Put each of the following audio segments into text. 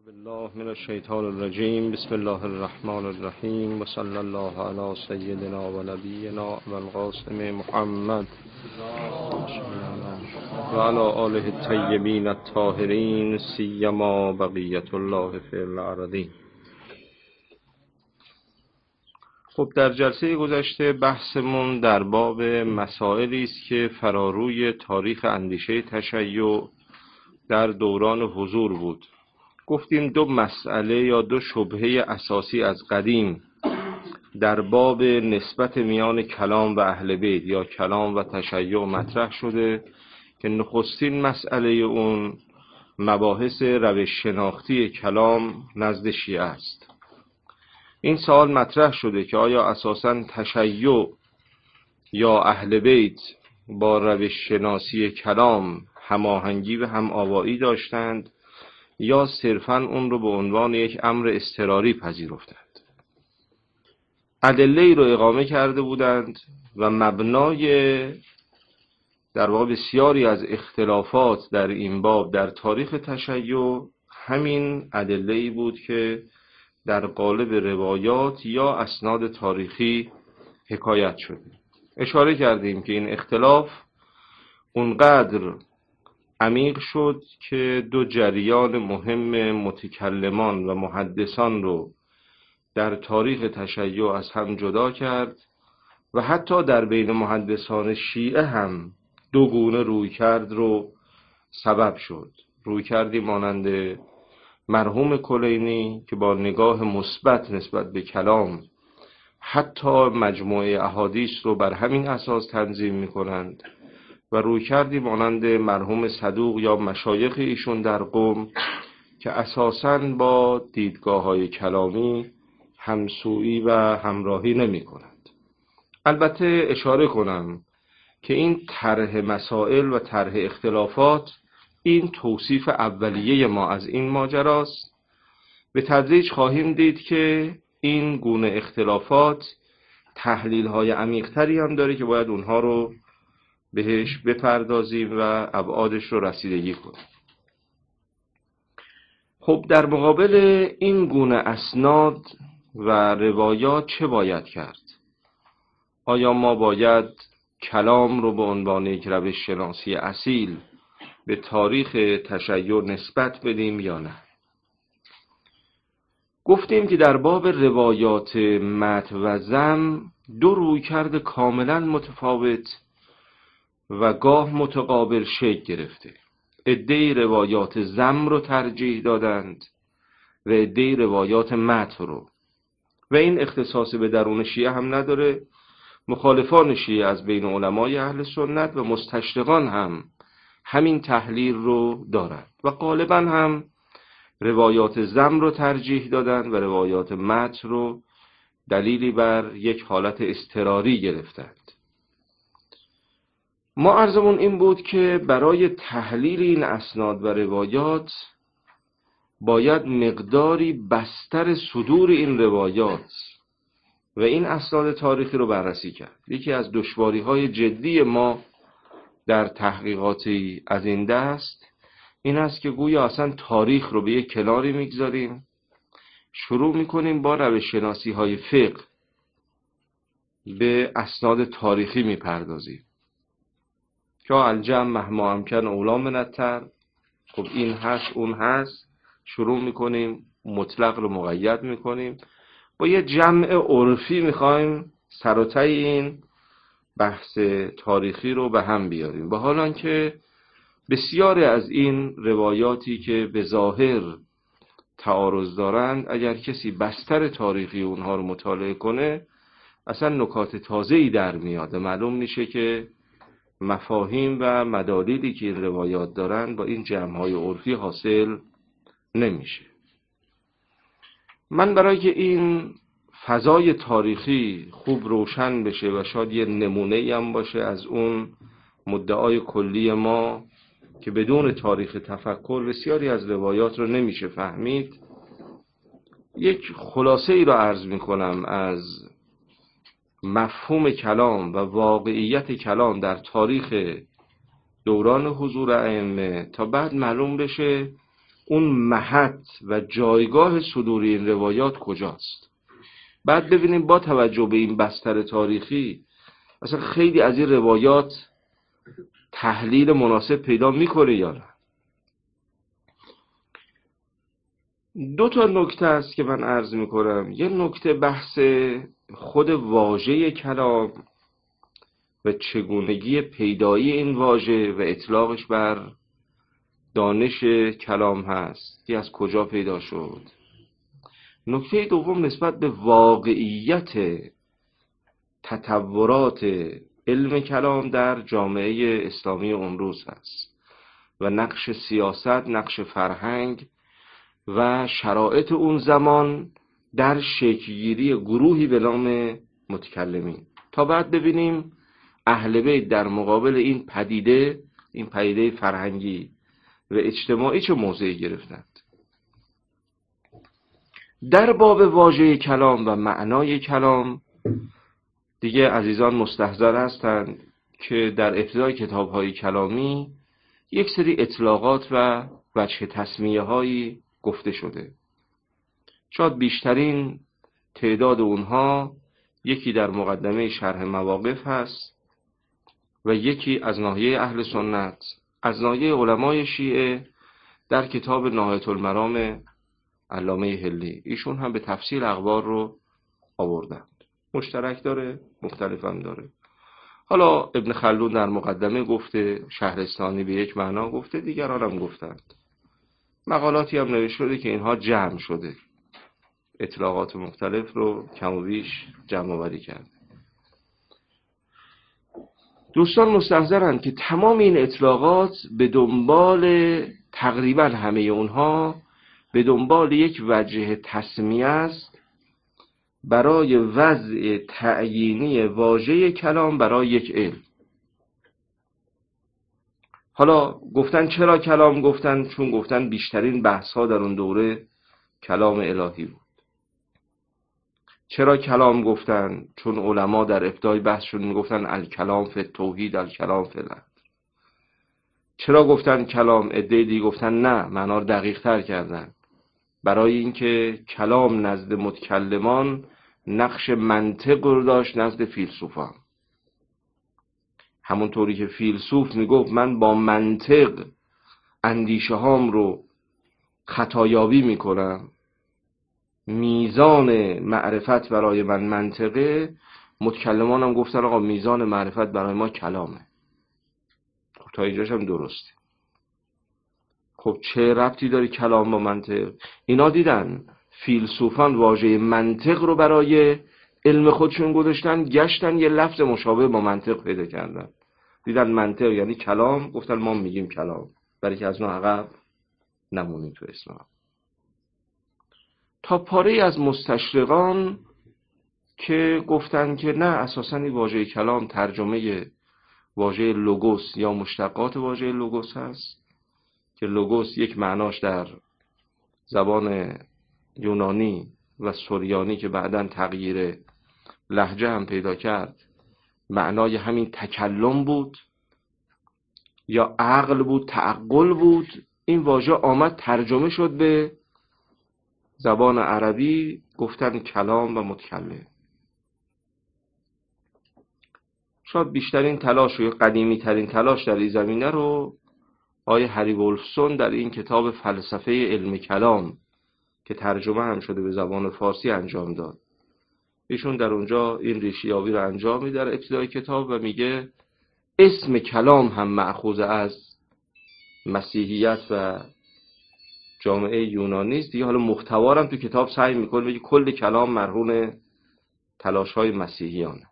بالله من الشیطان الرجیم. بسم الله الرحمن الرحیم و صلی الله علی سیدنا و نبینا ابو القاسم محمد و علی آله الطیبین الطاهرین سیما بقیة الله فی الارضین. خب در جلسه گذشته بحثمون در باب مسائلی است که فراروی تاریخ اندیشه تشیع در دوران حضور بود. گفتیم دو مسئله یا دو شبهه اساسی از قدیم در باب نسبت میان کلام و اهل بیت یا کلام و تشیع مطرح شده که نخستین مسئله اون مباحث روش شناختی کلام نزد شیعه است. این سوال مطرح شده که آیا اساساً تشیع یا اهل بیت با روش شناسی کلام هماهنگی و هم‌آوایی داشتند یا صرفاً اون رو به عنوان یک امر اضطراری پذیرفتند. ادله‌ای رو اقامه کرده بودند و مبنای در واقع بسیاری از اختلافات در این باب در تاریخ تشیع همین ادله‌ای بود که در قالب روایات یا اسناد تاریخی حکایت شده. اشاره کردیم که این اختلاف اونقدر عمیق شد که دو جریان مهم متکلمان و محدثان رو در تاریخ تشیع از هم جدا کرد و حتی در بین محدثان شیعه هم دو گونه رویکرد رو سبب شد. رویکردی مانند مرحوم کلینی که با نگاه مثبت نسبت به کلام حتی مجموعه احادیث رو بر همین اساس تنظیم می‌کنند و رویکردی مانند مرحوم صدوق یا مشایخ ایشون در قم که اساساً با دیدگاه‌های کلامی همسویی و همراهی نمی‌کنند. البته اشاره کنم که این طرح مسائل و طرح اختلافات این توصیف اولیه ما از این ماجراست. به تدریج خواهیم دید که این گونه اختلافات تحلیل‌های عمیق‌تری هم داره که باید اونها رو بهش بپردازیم و ابعادش رو رسیدگی کنیم. خب در مقابل این گونه اسناد و روایات چه باید کرد؟ آیا ما باید کلام رو به عنوان یک روش شناسی اصیل به تاریخ تشیع نسبت بدیم یا نه؟ گفتیم که در باب روایات مدح و ذم دو رویکرد کاملا متفاوت و گاه متقابل شکل گرفته. عده‌ای روایات ذم رو ترجیح دادند و عده‌ای روایات مدح رو، و این اختصاص به درون شیعه هم نداره. مخالفان شیعه از بین علمای اهل سنت و مستشرقان هم همین تحلیل رو دارند و غالبا هم روایات ذم رو ترجیح دادند و روایات مدح رو دلیلی بر یک حالت اضطراری گرفتند. ما عرضمون این بود که برای تحلیل این اسناد و روایات باید مقداری بستر صدور این روایات و این اسناد تاریخی رو بررسی کرد. یکی از دشواری‌های جدی ما در تحقیقاتی از این دست این است که گویا اصلا تاریخ رو به یک کناری میگذاریم، شروع میکنیم با روش شناسی‌های فقه به اسناد تاریخی میپردازیم که الجمع مهما امکن اولی من الترک. خب این هست اون هست، شروع میکنیم مطلق رو مقید میکنیم، با یه جمع عرفی میخوایم سر و ته این بحث تاریخی رو به هم بیاریم، با حال آنکه بسیاری از این روایاتی که به ظاهر تعارض دارند اگر کسی بستر تاریخی اونها رو مطالعه کنه اصلا نکات تازه‌ای در میاد. معلوم میشه که مفاهیم و مدالیلی که این روایات دارن با این جمع‌های عرفی حاصل نمیشه. من برای که این فضای تاریخی خوب روشن بشه و شاید یه نمونه‌ای هم باشه از اون مدعای کلی ما که بدون تاریخ تفکر بسیاری از روایات رو نمیشه فهمید، یک خلاصه ای رو عرض میکنم از مفهوم کلام و واقعیت کلام در تاریخ دوران حضور ائمه تا بعد معلوم بشه اون محط و جایگاه صدور این روایات کجاست. بعد ببینیم با توجه به این بستر تاریخی اصلا خیلی از این روایات تحلیل مناسب پیدا میکنه یا نه. دو تا نکته است که من عرض میکنم. یه نکته بحث خود واژه کلام و چگونگی پیدایی این واژه و اطلاقش بر دانش کلام هست که از کجا پیدا شد. نکته دوم نسبت به واقعیت تطورات علم کلام در جامعه اسلامی امروز هست و نقش سیاست، نقش فرهنگ و شرایط اون زمان در شکل‌گیری گروهی به نام متکلمین، تا بعد ببینیم اهل بیت در مقابل این پدیده فرهنگی و اجتماعی چه موضعی گرفتند. در باب واژه کلام و معنای کلام دیگه عزیزان مستحضر هستند که در ابتدای کتاب‌های کلامی یک سری اطلاقات و وجه تسمیه هایی گفته شده. شاید بیشترین تعداد اونها یکی در مقدمه شرح مواقف هست و یکی از ناحیه اهل سنت، از ناحیه علمای شیعه در کتاب نهایت المرام علامه حلی. ایشون هم به تفصیل اخبار رو آوردند. مشترک داره، مختلف هم داره. حالا ابن خلدون در مقدمه گفته، شهرستانی به یک معنا گفته، دیگران هم گفتند. مقالاتی هم نوشته شده که اینها جمع شده، اطلاقات مختلف رو کم و بیش جمع آوری کرد. دوستان مستحضرند که تمام این اطلاقات به دنبال تقریبا همه اونها به دنبال یک وجه تسمیه است برای وضع تعیینی واژه کلام برای یک علم. حالا گفتن چرا کلام گفتن؟ چون گفتن بیشترین بحث ها در اون دوره کلام الهی بود. چرا کلام گفتن؟ چون علما در ابتدای بحثشون میگفتن الکلام فی التوحید، الکلام فی العدل. چرا گفتن کلام؟ عده‌ای دیگه گفتن نه، معنا رو دقیق تر کردن. برای اینکه کلام نزد متکلمان نقش منطق رو داشت نزد فیلسوفان. همونطوری که فیلسوف میگفت من با منطق اندیشه هام رو خطایابی میکنم، میزان معرفت برای من منطقه، متکلمان هم گفتن آقا میزان معرفت برای ما کلامه. خب تا اینجاش هم درسته. خب چه ربطی داره کلام با منطق؟ اینا دیدن فیلسوفان واژه منطق رو برای علم خودشون گذاشتن، گشتن یه لفظ مشابه با منطق پیدا کردن. دیدن منطق یعنی کلام، گفتن ما میگیم کلام، برای که از ما عقب نمونیم تو اسلام. تا پاره از مستشرقان که گفتن که نه، اساساً این واژه کلام ترجمه واژه لوگوس یا مشتقات واژه لوگوس هست که لوگوس یک معناش در زبان یونانی و سوریانی که بعداً تغییر لهجه هم پیدا کرد معنای همین تکلم بود یا عقل بود، تعقل بود. این واژه آمد ترجمه شد به زبان عربی، گفتن کلام و متکلم. شاید بیشترین تلاش و قدیمی ترین تلاش در این زمینه رو آقای هری ولفسون در این کتاب فلسفه علم کلام که ترجمه هم شده به زبان فارسی انجام داد. ایشون در اونجا این ریشیابی رو انجام میده در ابتدای کتاب و میگه اسم کلام هم مأخوذ از مسیحیت و جامعه یونانی است دیگه. حالا محتوا هم تو کتاب سعی میکنه بگه کل کلام مرهون تلاش‌های مسیحیانه.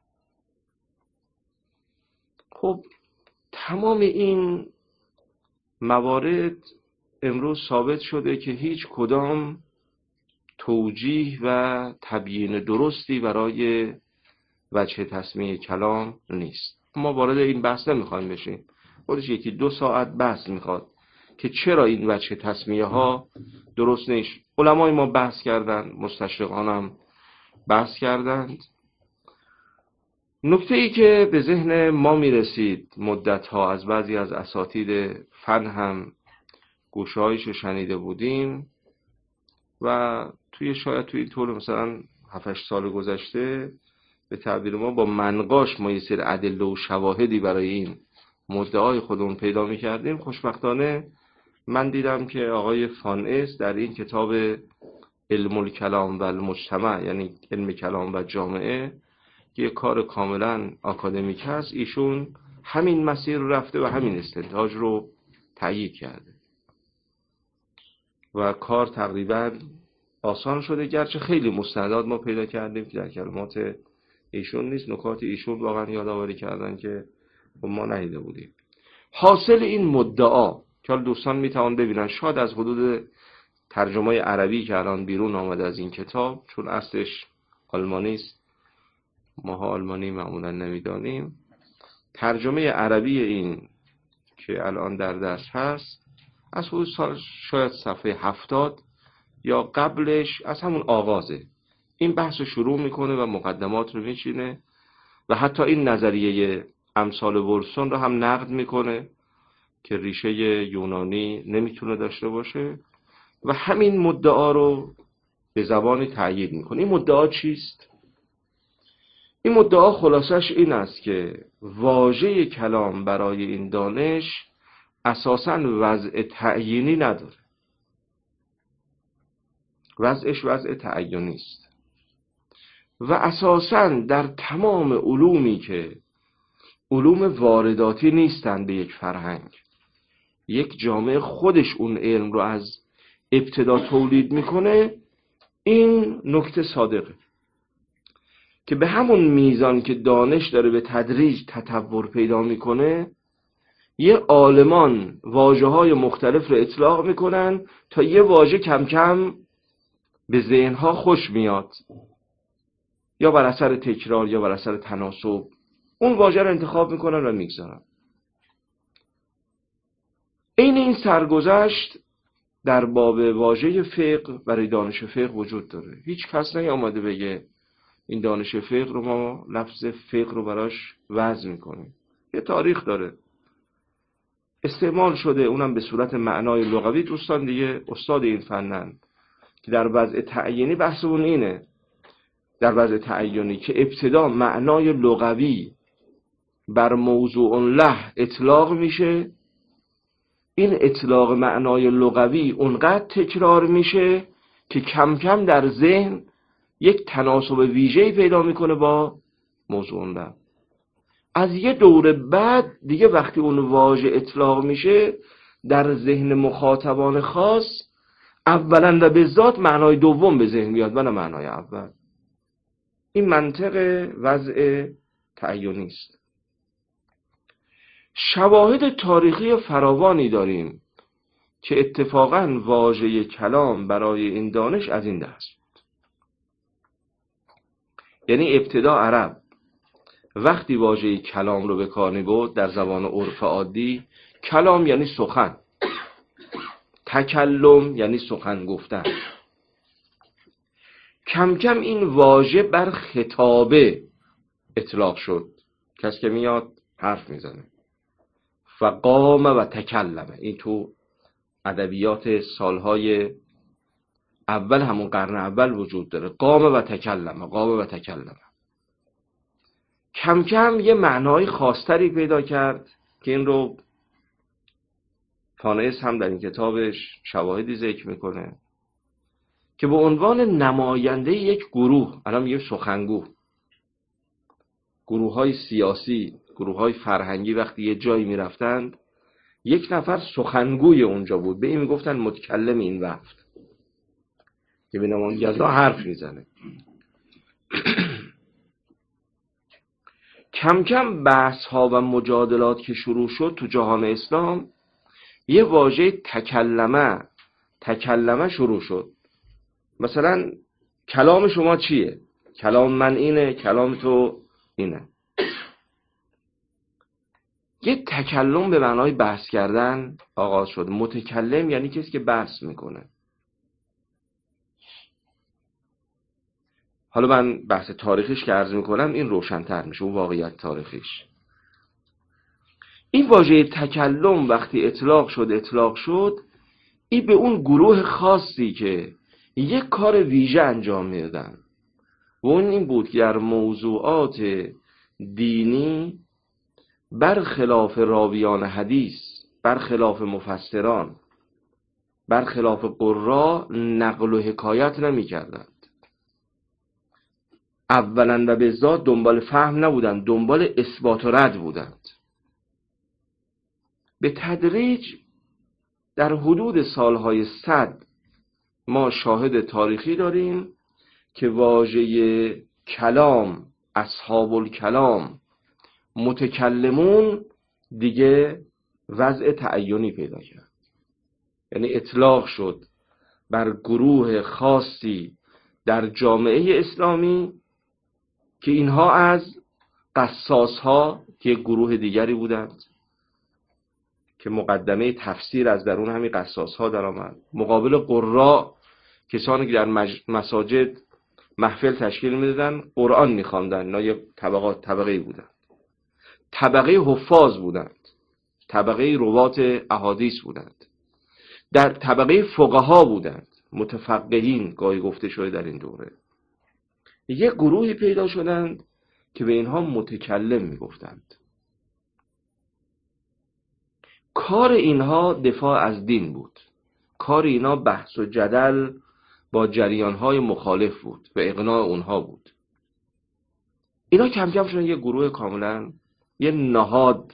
خب تمام این موارد امروز ثابت شده که هیچ کدام توجیه و تبیین درستی برای وجه تسمیه کلام نیست. ما وارد این بحث نمیخوایم بشیم، خودش یکی 2 ساعت بحث میخواد که چرا این وجه تسمیه ها درست نیست. علمای ما بحث کردن، مستشرقان هم بحث کردند. نکته ای که به ذهن ما میرسید مدت ها از بعضی از اساتید فن هم گوشهایش رو شنیده بودیم و شاید توی این طور مثلا 7-8 سال گذشته به تعبیر ما با منقاش ما یه سری ادله و شواهدی برای این مدعای خودمون پیدا می‌کردیم. خوشبختانه من دیدم که آقای فانئس در این کتاب علم الکلام و المجتمع، یعنی علم کلام و جامعه، که یه کار کاملا آکادمیک هست، ایشون همین مسیر رو رفته و همین استنتاج رو تایید کرده و کار تقریبا آسان شده، گرچه خیلی مستندات ما پیدا کردیم که در کلمات ایشون نیست، نکات ایشون واقعا یادآوری کردن که ما ندیده بودیم. حاصل این مدعا که دوستان میتوان ببینن، شاید از حدود ترجمه عربی که الان بیرون آمده از این کتاب، چون اصلش آلمانی است، ماها آلمانی معمولا نمیدانیم، ترجمه عربی این که الان در دست هست از حدود شاید صفحه 70 یا قبلش، از همون آغازه این بحث شروع میکنه و مقدمات رو میچینه و حتی این نظریه امثال ولفسون رو هم نقد میکنه که ریشه یونانی نمیتونه داشته باشه و همین مدعا رو به زبانی تأیید میکنه. این مدعا چیست؟ این مدعا خلاصش این است که واژه کلام برای این دانش اساساً وضع تعیینی نداره، وضعش وضع تعیینی است و اساساً در تمام علومی که علوم وارداتی نیستند به یک فرهنگ، یک جامعه خودش اون علم رو از ابتدا تولید میکنه، این نکته صادقه که به همون میزان که دانش داره به تدریج تطور پیدا میکنه، یه عالمان واژه‌های مختلف رو اطلاق میکنن تا یه واژه کم کم به ذهنها خوش میاد، یا بر اثر تکرار یا بر اثر تناسب اون واژه رو انتخاب میکنن و میگذارن. این سرگذشت در باب واژه فقه برای دانش فقه وجود داره. هیچ کس نیامده بگه این دانش فقه رو ما لفظ فقه رو براش وضع میکنیم. یه تاریخ داره، استعمال شده، اونم به صورت معنای لغوی. دوستان دیگه استاد این فنن که در وضع تعیینی بحثمون اینه، در وضع تعیینی که ابتدا معنای لغوی بر موضوع له اطلاق میشه، این اطلاق معنای لغوی اونقدر تکرار میشه که کم کم در ذهن یک تناسب ویژه‌ای پیدا میکنه با موضوع له. از یه دوره بعد دیگه وقتی اون واژه اطلاق میشه در ذهن مخاطبان خاص، اولا و به ذات معنای دوم به ذهن میاد و نه معنای اول. این منطق وضع تعیینی است. شواهد تاریخی فراوانی داریم که اتفاقاً واژه کلام برای این دانش از این دست بود. یعنی ابتدا عرب وقتی واژه کلام رو به کار می‌برد در زبان عرف عادی، کلام یعنی سخن، تکلم یعنی سخن گفتن، کم کم این واژه بر خطابه اطلاق شد، کسی که میاد حرف میزنه. فقام و تکلمه، این تو ادبیات سالهای اول همون قرن اول وجود داره. قام و تکلمه، قام و تکلمه. کم کم یه معنای خاصتری پیدا کرد که این رو فانئس هم در این کتابش شواهدی ذکر میکنه که به عنوان نماینده یک گروه، الان میگیم سخنگو، گروه‌های سیاسی، گروه‌های فرهنگی وقتی یه جایی میرفتند، یک نفر سخنگوی اونجا بود، به این میگفتن متکلم این وقت، که به نمایندگی حرف میزنه. کم کم بحث ها و مجادلات که شروع شد تو جهان اسلام، یه واژه تکلمه شروع شد. مثلا کلام شما چیه؟ کلام من اینه، کلام تو اینه. یه تکلم به معنای بحث کردن آغاز شد. متکلم یعنی کسی که بحث میکنه. حالا من بحث تاریخیش که عرض میکنم این روشن‌تر میشه، اون واقعیت تاریخیش. این واژه تکلم وقتی اطلاق شد این به اون گروه خاصی که یک کار ویژه انجام میدادن و اون این بود که در موضوعات دینی برخلاف راویان حدیث، برخلاف مفسران، برخلاف قرا نقل و حکایت نمی کردند. اولا و به ذات دنبال فهم نبودند، دنبال اثبات و رد بودند. به تدریج در حدود سالهای 100 ما شاهد تاریخی داریم که واژه کلام، اصحاب الکلام، متکلمون دیگه وضع تعینی پیدا کرد. یعنی اطلاق شد بر گروه خاصی در جامعه اسلامی که اینها از قصاص‌ها که گروه دیگری بودند که مقدمه تفسیر از درون همین قصاص‌ها در آمد، مقابل قراء، کسانی که در مساجد محفل تشکیل میدادن قرآن میخواندن، اینا یک طبقه‌ای بودند. طبقه حفاظ بودند، طبقه روات احادیث بودند، در طبقه فقها بودند، متفقهین گاهی گفته شده در این دوره. یک گروهی پیدا شدند که به اینها متکلم میگفتند. کار اینها دفاع از دین بود، کار اینها بحث و جدل با جریانهای مخالف بود و اقناع اونها بود. اینا کم کم شدن یک گروه کاملا، یه نهاد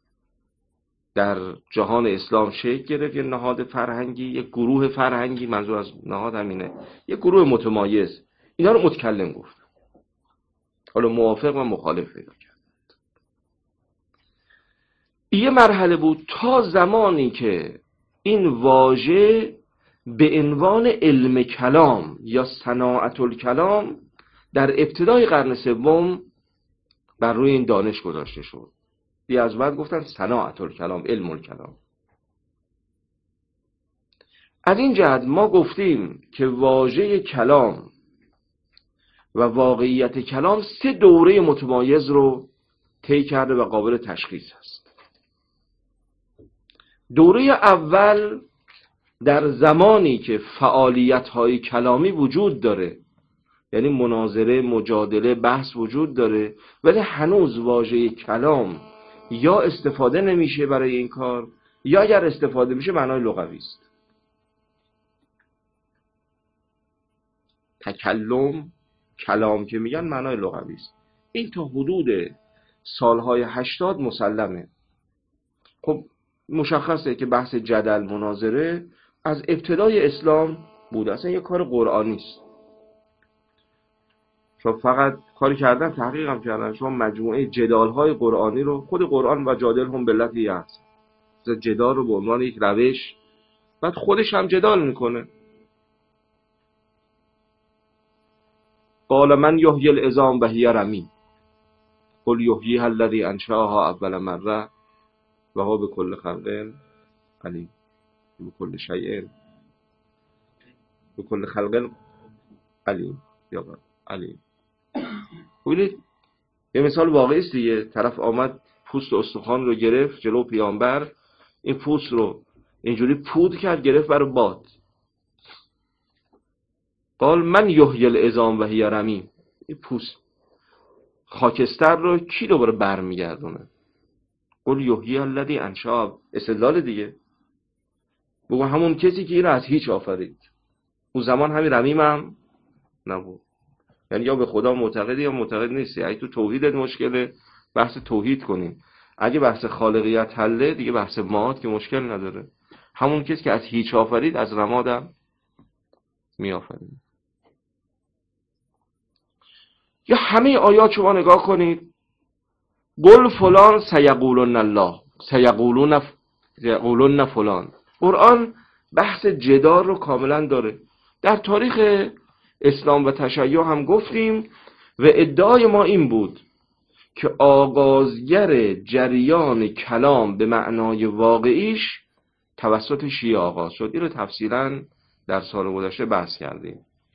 در جهان اسلام شکل گرفت، یه نهاد فرهنگی، یه گروه فرهنگی، منظور از نهاد همینه، یه گروه متمایز. اینا رو متکلم گفت. حالا موافق و مخالف پیدا کرد. یه مرحله بود تا زمانی که این واژه به عنوان علم کلام یا صناعت الکلام در ابتدای قرن سوم بر روی این دانش گذاشته شد. از بعد گفتن صناعت الکلام، علم الکلام. از این جهت ما گفتیم که واژه کلام و واقعیت کلام 3 دوره متمایز رو طی کرده و قابل تشخیص است. دوره اول در زمانی که فعالیت‌های کلامی وجود داره، یعنی مناظره، مجادله، بحث وجود داره، ولی هنوز واژه کلام یا استفاده نمیشه برای این کار، یا اگر استفاده میشه معنای لغوی است. تکلم، کلام که میگن معنای لغوی است. این تا حدود سالهای 80 مسلمه. خب مشخصه که بحث جدل، مناظره از ابتدای اسلام بوده، اصلا یه کار قرآنی است. شما فقط کاری کردن، تحقیق هم کردن، شما مجموعه جدال‌های قرآنی رو، خود قرآن و جادل هم باللتی هست، جدال رو به عنوان یک روش، بعد خودش هم جدال میکنه. قال من یحیی العظام و هی رمیم قل یحییها الذی انشأها اول مره و هو بكل خلق علیم بكل شیء بكل خلق علیم یا علیم. ببینید یه مثال واقعی است دیگه. طرف آمد پوست استخوان رو گرفت جلو پیامبر، این پوست رو اینجوری پود کرد، گرفت برای باد. قال من یحیی العظام و هی رمیم. این پوست خاکستر رو کی دوباره برمیگردونه؟ قل یحیی الذی انشأ، استدلال دیگه. بگو همون کسی که این رو از هیچ آفرید. اون زمان همین رمیم هم نبود. یعنی یا به خدا معتقدی یا معتقد نیستی. اگه تو توحیدت مشکله، بحث توحید کنیم. اگه بحث خالقیت حله، دیگه بحث ماد که مشکل نداره. همون کسی که از هیچ آفرید از رمادم می آفرید. یا همه آیات شما نگاه کنید، قل فلان سیقولن الله، سیقولن فلان. قرآن بحث جدال رو کاملا داره. در تاریخ اسلام و تشیع هم گفتیم و ادعای ما این بود که آغازگر جریان کلام به معنای واقعیش توسط شیعه آغاز شد. این رو تفصیلا در سال گذشته بحث کردیم.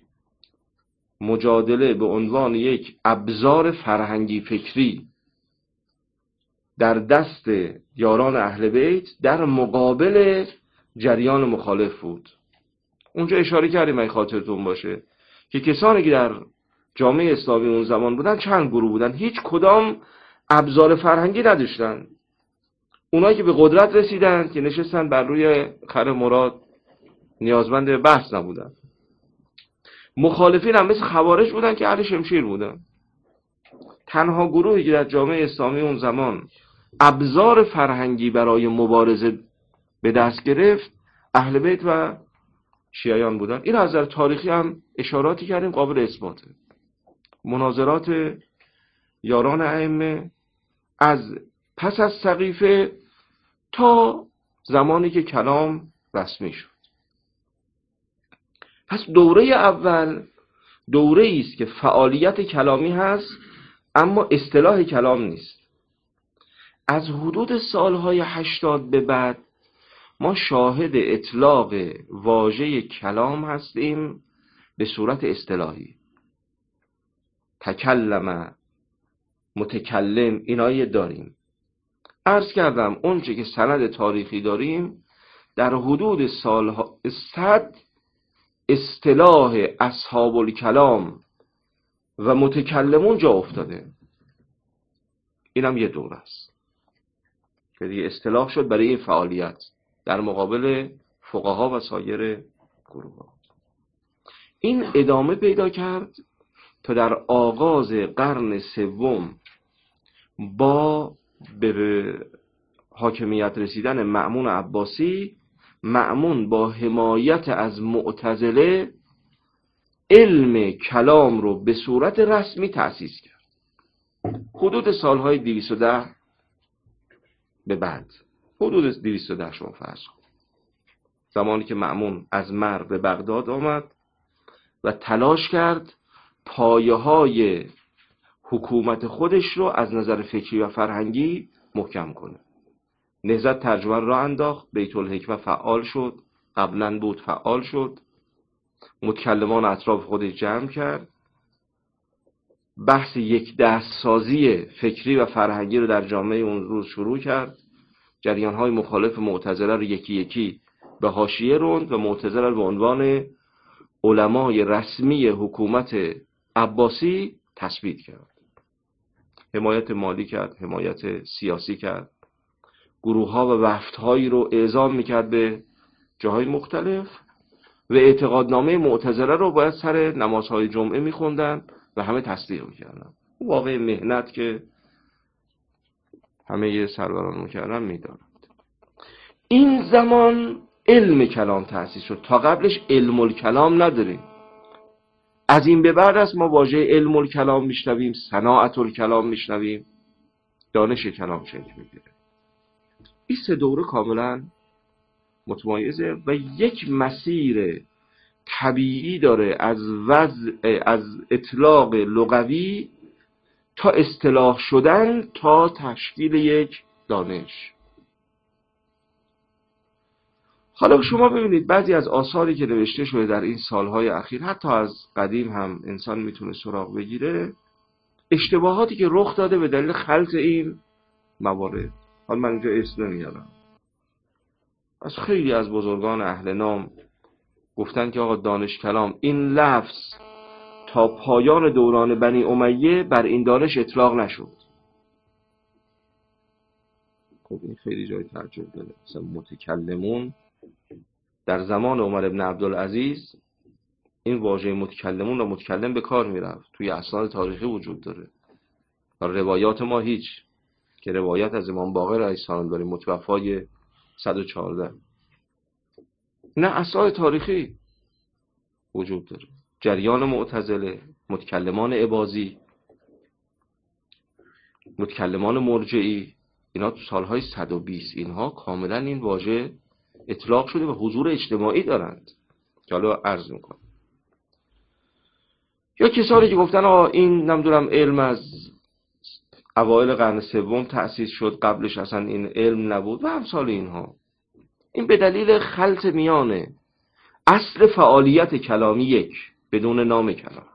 مجادله به عنوان یک ابزار فرهنگی فکری در دست یاران اهل بیت در مقابل جریان مخالف بود. اونجا اشاره کردیم اگه خاطرتون باشه که کسانی که در جامعه اسلامی اون زمان بودن چند گروه بودن، هیچ کدام ابزار فرهنگی نداشتن. اونایی که به قدرت رسیدن که نشستن بر روی خر مراد نیازمند بحث نبودن. مخالفین هم مثل خوارج بودن که اهل شمشیر بودن. تنها گروهی که در جامعه اسلامی اون زمان ابزار فرهنگی برای مبارزه به دست گرفت اهل بیت و شیعیان بودن. این از نظر تاریخی هم اشاراتی کردیم قابل اثباته. مناظرات یاران ائمه از پس از سقیفه تا زمانی که کلام رسمی شد. پس دوره اول دوره است که فعالیت کلامی هست اما اصطلاح کلام نیست. از حدود سالهای 80 به بعد ما شاهد اطلاق واژه کلام هستیم به صورت اصطلاحی. تکلم، متکلم، اینایی داریم. عرض کردم اونچه که سند تاریخی داریم در حدود سالها 100 اصطلاح اصحاب الکلام و متکلمون جا افتاده. اینم یه دوره است که دیگه اصطلاح شد برای این فعالیت در مقابل فقها و سایر گروه‌ها. این ادامه پیدا کرد تا در آغاز قرن سوم با به حاکمیت رسیدن مأمون عباسی، مأمون با حمایت از معتزله علم کلام رو به صورت رسمی تأسیس کرد. حدود سالهای 210 به بعد، حدود 210 شما فرض کنید، زمانی که مأمون از مرو به بغداد آمد و تلاش کرد پایه‌های حکومت خودش رو از نظر فکری و فرهنگی محکم کنه. نهضت ترجمان را انداخت، بیت الحکمه فعال شد، قبلا بود فعال شد، متکلمان اطراف خودش جمع کرد، بحث یک دستسازی فکری و فرهنگی رو در جامعه اون روز شروع کرد. جریان‌های مخالف معتزله رو یکی یکی به حاشیه راند و معتزله رو به عنوان علمای رسمی حکومت عباسی تثبیت کرد. حمایت مالی کرد، حمایت سیاسی کرد، گروه‌ها و وفدهایی رو اعزام می‌کرد به جاهای مختلف و اعتقادنامه معتزله رو باید سر نمازهای جمعه می‌خوندن و همه تصدیق می‌کردن. واقع مهنت که همه سروران می‌کردن می‌دانند. این زمان علم کلام تأسیس شد. تا قبلش علم الکلام نداریم. از این به بعد است ما واژه علم الکلام میشنویم، صناعت الکلام میشنویم، دانش کلام شکل میگیره. این سه دوره کاملا متمایزه و یک مسیر طبیعی داره از اطلاق لغوی تا اصطلاح شدن تا تشکیل یک دانش. حالا شما ببینید بعضی از آثاری که نوشته شده در این سالهای اخیر، حتی از قدیم هم انسان میتونه سراغ بگیره، اشتباهاتی که رخ داده به دلیل خلط این موارد. حالا من اینجا اسم نمیارم. از خیلی از بزرگان اهل نام گفتن که آقا دانش کلام، این لفظ تا پایان دوران بنی امیه بر این دانش اطلاق نشد. خب این خیلی جای تعجب داره. مثلا متکلمون در زمان عمر بن عبدالعزیز این واژه متکلمون و متکلم به کار میرفت، توی اسناد تاریخی وجود داره. روایات ما هیچ که روایت از امام باقر علیه السلام داریم متوفای 114، نه اسناد تاریخی وجود داره. جریان معتزله، متکلمان اباضی، متکلمان مرجعی، اینا تو سالهای 120 اینها کاملا این واژه اطلاق شده و حضور اجتماعی دارند که حالا عرض میکنم. یا کسانی که گفتن این نمیدونم علم از اوایل قرن سوم تأسیس شد، قبلش اصلا این علم نبود و امثال اینها. این به دلیل خلط میان اصل فعالیت کلامی یک بدون نام کلام،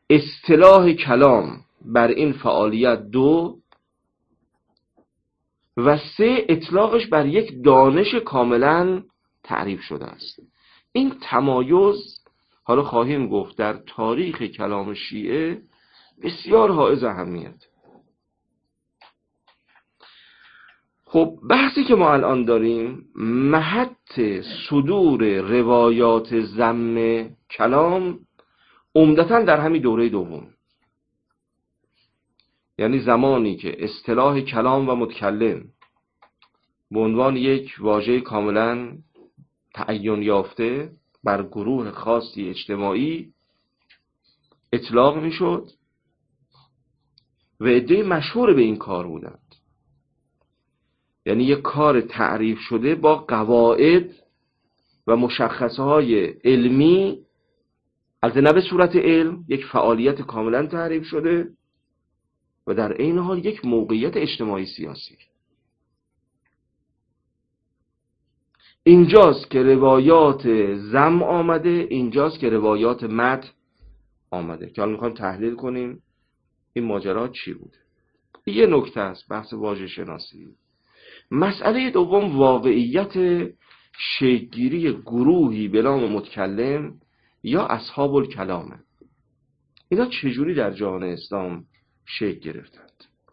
اصطلاح کلام بر این فعالیت دو و 3 اطلاقش بر یک دانش کاملا تعریف شده است. این تمایز حالا خواهیم گفت در تاریخ کلام شیعه بسیار حائز اهمیت. خب بحثی که ما الان داریم محط صدور روایات ذم کلام عمدتاً در همین دوره دوم، یعنی زمانی که اصطلاح کلام و متکلم به عنوان یک واژه کاملا تعین یافته بر گروه خاصی اجتماعی اطلاق میشد و عده مشهور به این کار بودند. یعنی یک کار تعریف شده با قواعد و مشخصه های علمی، البته نه به صورت علم، یک فعالیت کاملا تعریف شده و در عین حال یک موقعیت اجتماعی سیاسی. اینجاست که روایات ذم آمده، اینجاست که روایات مدح آمده که حالا میخوایم تحلیل کنیم این ماجرا چی بوده. یه نکته است بحث واژه شناسی. مسئله دوم واقعیت شکل‌گیری گروهی به نام متکلم یا اصحاب الکلامه. اینا چجوری در جهان اسلام شکل گرفتند؟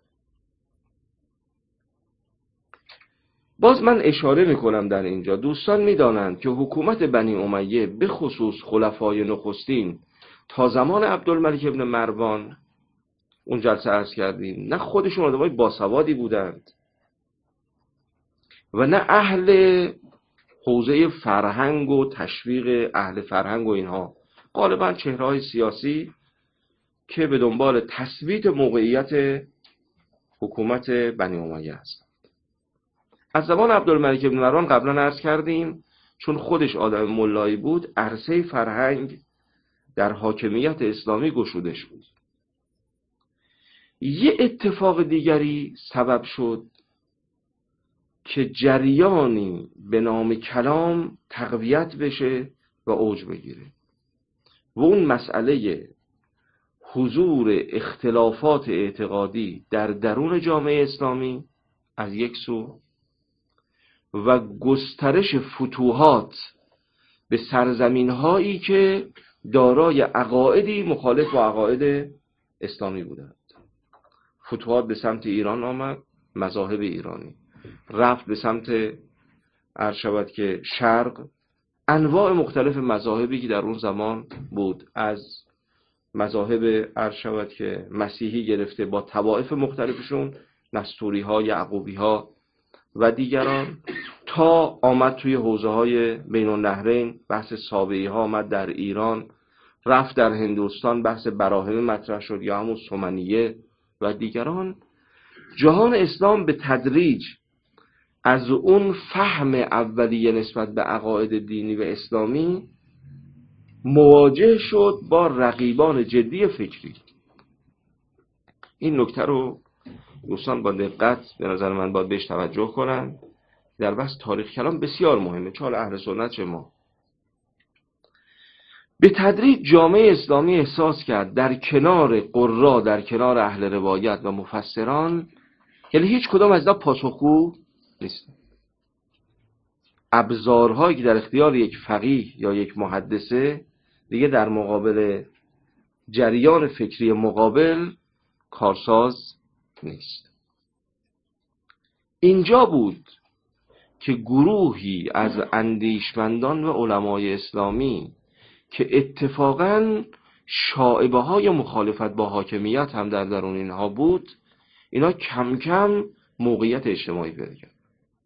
باز من اشاره میکنم در اینجا، دوستان میدانند که حکومت بنی امیه به خصوص خلفای نخستین تا زمان عبدالملک ابن مروان، اون جلسه عرض کردیم، نه خودشون آدمای باسوادی بودند و نه اهل حوزه فرهنگ و تشویق اهل فرهنگ و اینها، غالبا چهره‌های سیاسی که به دنبال تثبیت موقعیت حکومت بنی امیه هستند. از زمان عبدالملک ابن مروان قبلا عرض کردیم چون خودش آدم ملایی بود، عرصه فرهنگ در حاکمیت اسلامی گشوده شد. یه اتفاق دیگری سبب شد که جریانی به نام کلام تقویت بشه و اوج بگیره و اون مسئله حضور اختلافات اعتقادی در درون جامعه اسلامی از یک سو و گسترش فتوحات به سرزمین هایی که دارای عقایدی مخالف با عقاید اسلامی بودند. فتوحات به سمت ایران آمد، مذاهب ایرانی رفت به سمت عرض شود که شرق، انواع مختلف مذاهبی که در اون زمان بود، از مذاهب عرض شود که مسیحی گرفته با طوائف مختلفشون، نستوری ها، یعقوبی ها و دیگران، تا آمد توی حوزه های بین النهرین، بحث سابعی ها آمد در ایران، رفت در هندوستان، بحث براهمه مطرح شد یا همون سمنیه و دیگران. جهان اسلام به تدریج از اون فهم اولیه نسبت به عقاید دینی و اسلامی مواجه شد با رقیبان جدی فکری. این نکته رو دوستان با دقت به نظر من باید بهش توجه کنن، در بحث تاریخ کلام بسیار مهمه، چه اهل سنت چه ما. به تدریج جامعه اسلامی احساس کرد در کنار قرا، در کنار اهل روایت و مفسران، یعنی هیچ کدام از اینا پاسخگو نیست. ابزارهایی که در اختیار یک فقیه یا یک محدثه دیگه در مقابل جریان فکری مقابل کارساز نیست. اینجا بود که گروهی از اندیشمندان و علمای اسلامی که اتفاقاً شائبه های مخالفت با حاکمیت هم در درون اینها بود، اینا کم کم موقعیت اجتماعی پیدا کرد.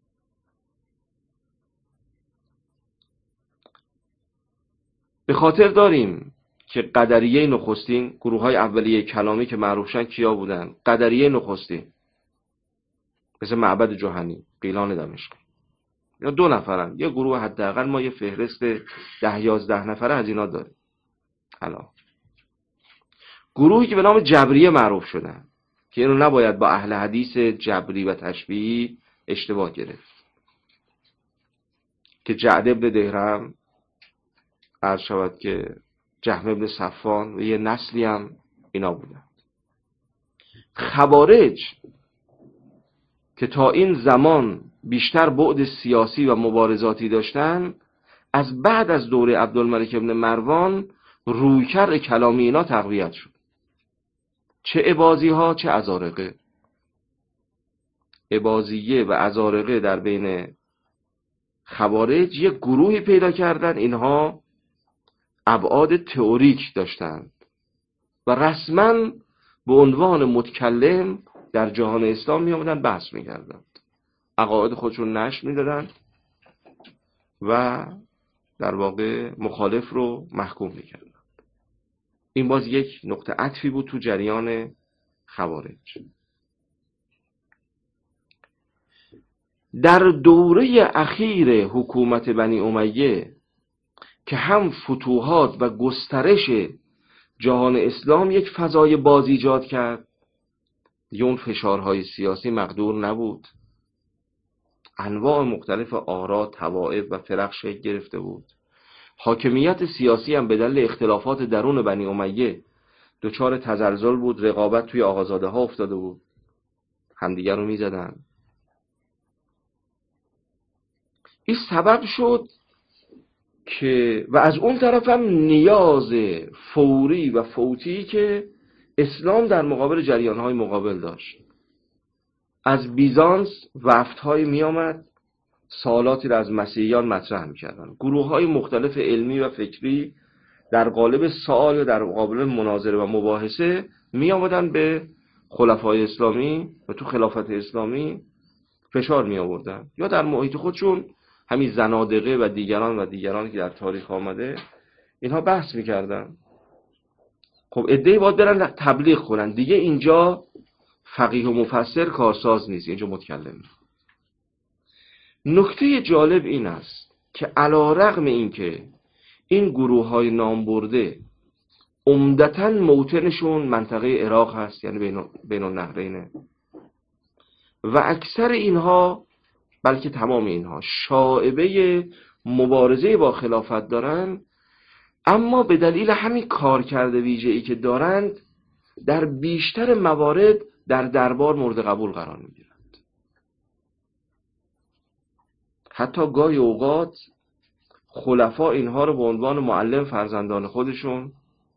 به خاطر داریم که قدریه نخستین، گروه های اولیه کلامی که معروف شدن کیا بودن؟ قدریه نخستین مثل معبد جهنی، قیلان دمشق، یا 2 نفرن، یه گروه حداقل ما یه فهرست 10-11 نفره از اینا داریم. الان گروهی که به نام جبریه معروف شدن که اینو نباید با اهل حدیث جبری و تشبیهی اشتباه گرفت، که جعد ابن دهرم، عرض شود که جهم ابن صفوان و یه نسلی هم اینا بودن. خوارج که تا این زمان بیشتر بعد سیاسی و مبارزاتی داشتن، از بعد از دوره عبدالملک ابن مروان رویکرد کلامی اینا تقویت شد. چه اباضی ها چه ازارقه. اباضیه و ازارقه در بین خوارج یک گروهی پیدا کردن، اینها ابعاد تئوریک داشتند و رسما به عنوان متکلم در جهان اسلام می آمدن بحث می کردن، عقاید خودشون نشر می دادن و در واقع مخالف رو محکوم می کردن. این باز یک نقطه عطفی بود تو جریان خوارج. در دوره اخیر حکومت بنی امیه که هم فتوحات و گسترش جهان اسلام یک فضای باز ایجاد کرد، دیگه اون فشارهای سیاسی مقدور نبود، انواع مختلف آرا، طوائف و فرق شکل گرفته بود، حاکمیت سیاسی هم به دلیل اختلافات درون بنی امیه دچار تزلزل بود، رقابت توی آقازاده ها افتاده بود، همدیگر رو می زدن. این سبب شد که و از اون طرف هم نیاز فوری و فوتی که اسلام در مقابل جریانهای مقابل داشت. از بیزانس وفدهای می آمد، سوالاتی را از مسیحیان مطرح می کردن. گروه های مختلف علمی و فکری در قالب سوال یا در مقابل مناظره و مباحثه می آمدن به خلفای اسلامی و تو خلافت اسلامی فشار می آوردن، یا در محیط خودشون همین زنادقه و دیگران که در تاریخ آمده اینها بحث می کردن. خب عده‌ای باید برن تبلیغ کنن، دیگه اینجا فقیه و مفسر کارساز نیست، اینجا متکلم. نکته جالب این است که علی‌رغم این که این گروه های نام برده عمدتاً موطنشون منطقه عراق هست، یعنی بین النهرینه، و اکثر اینها بلکه تمام اینها شائبه مبارزه با خلافت دارن، اما به دلیل همین کارکرد ویژه‌ای که دارند در بیشتر موارد در دربار مورد قبول قرار می‌گیرند. حتی گاهی اوقات خلفا اینها رو به عنوان معلم فرزندان خودشون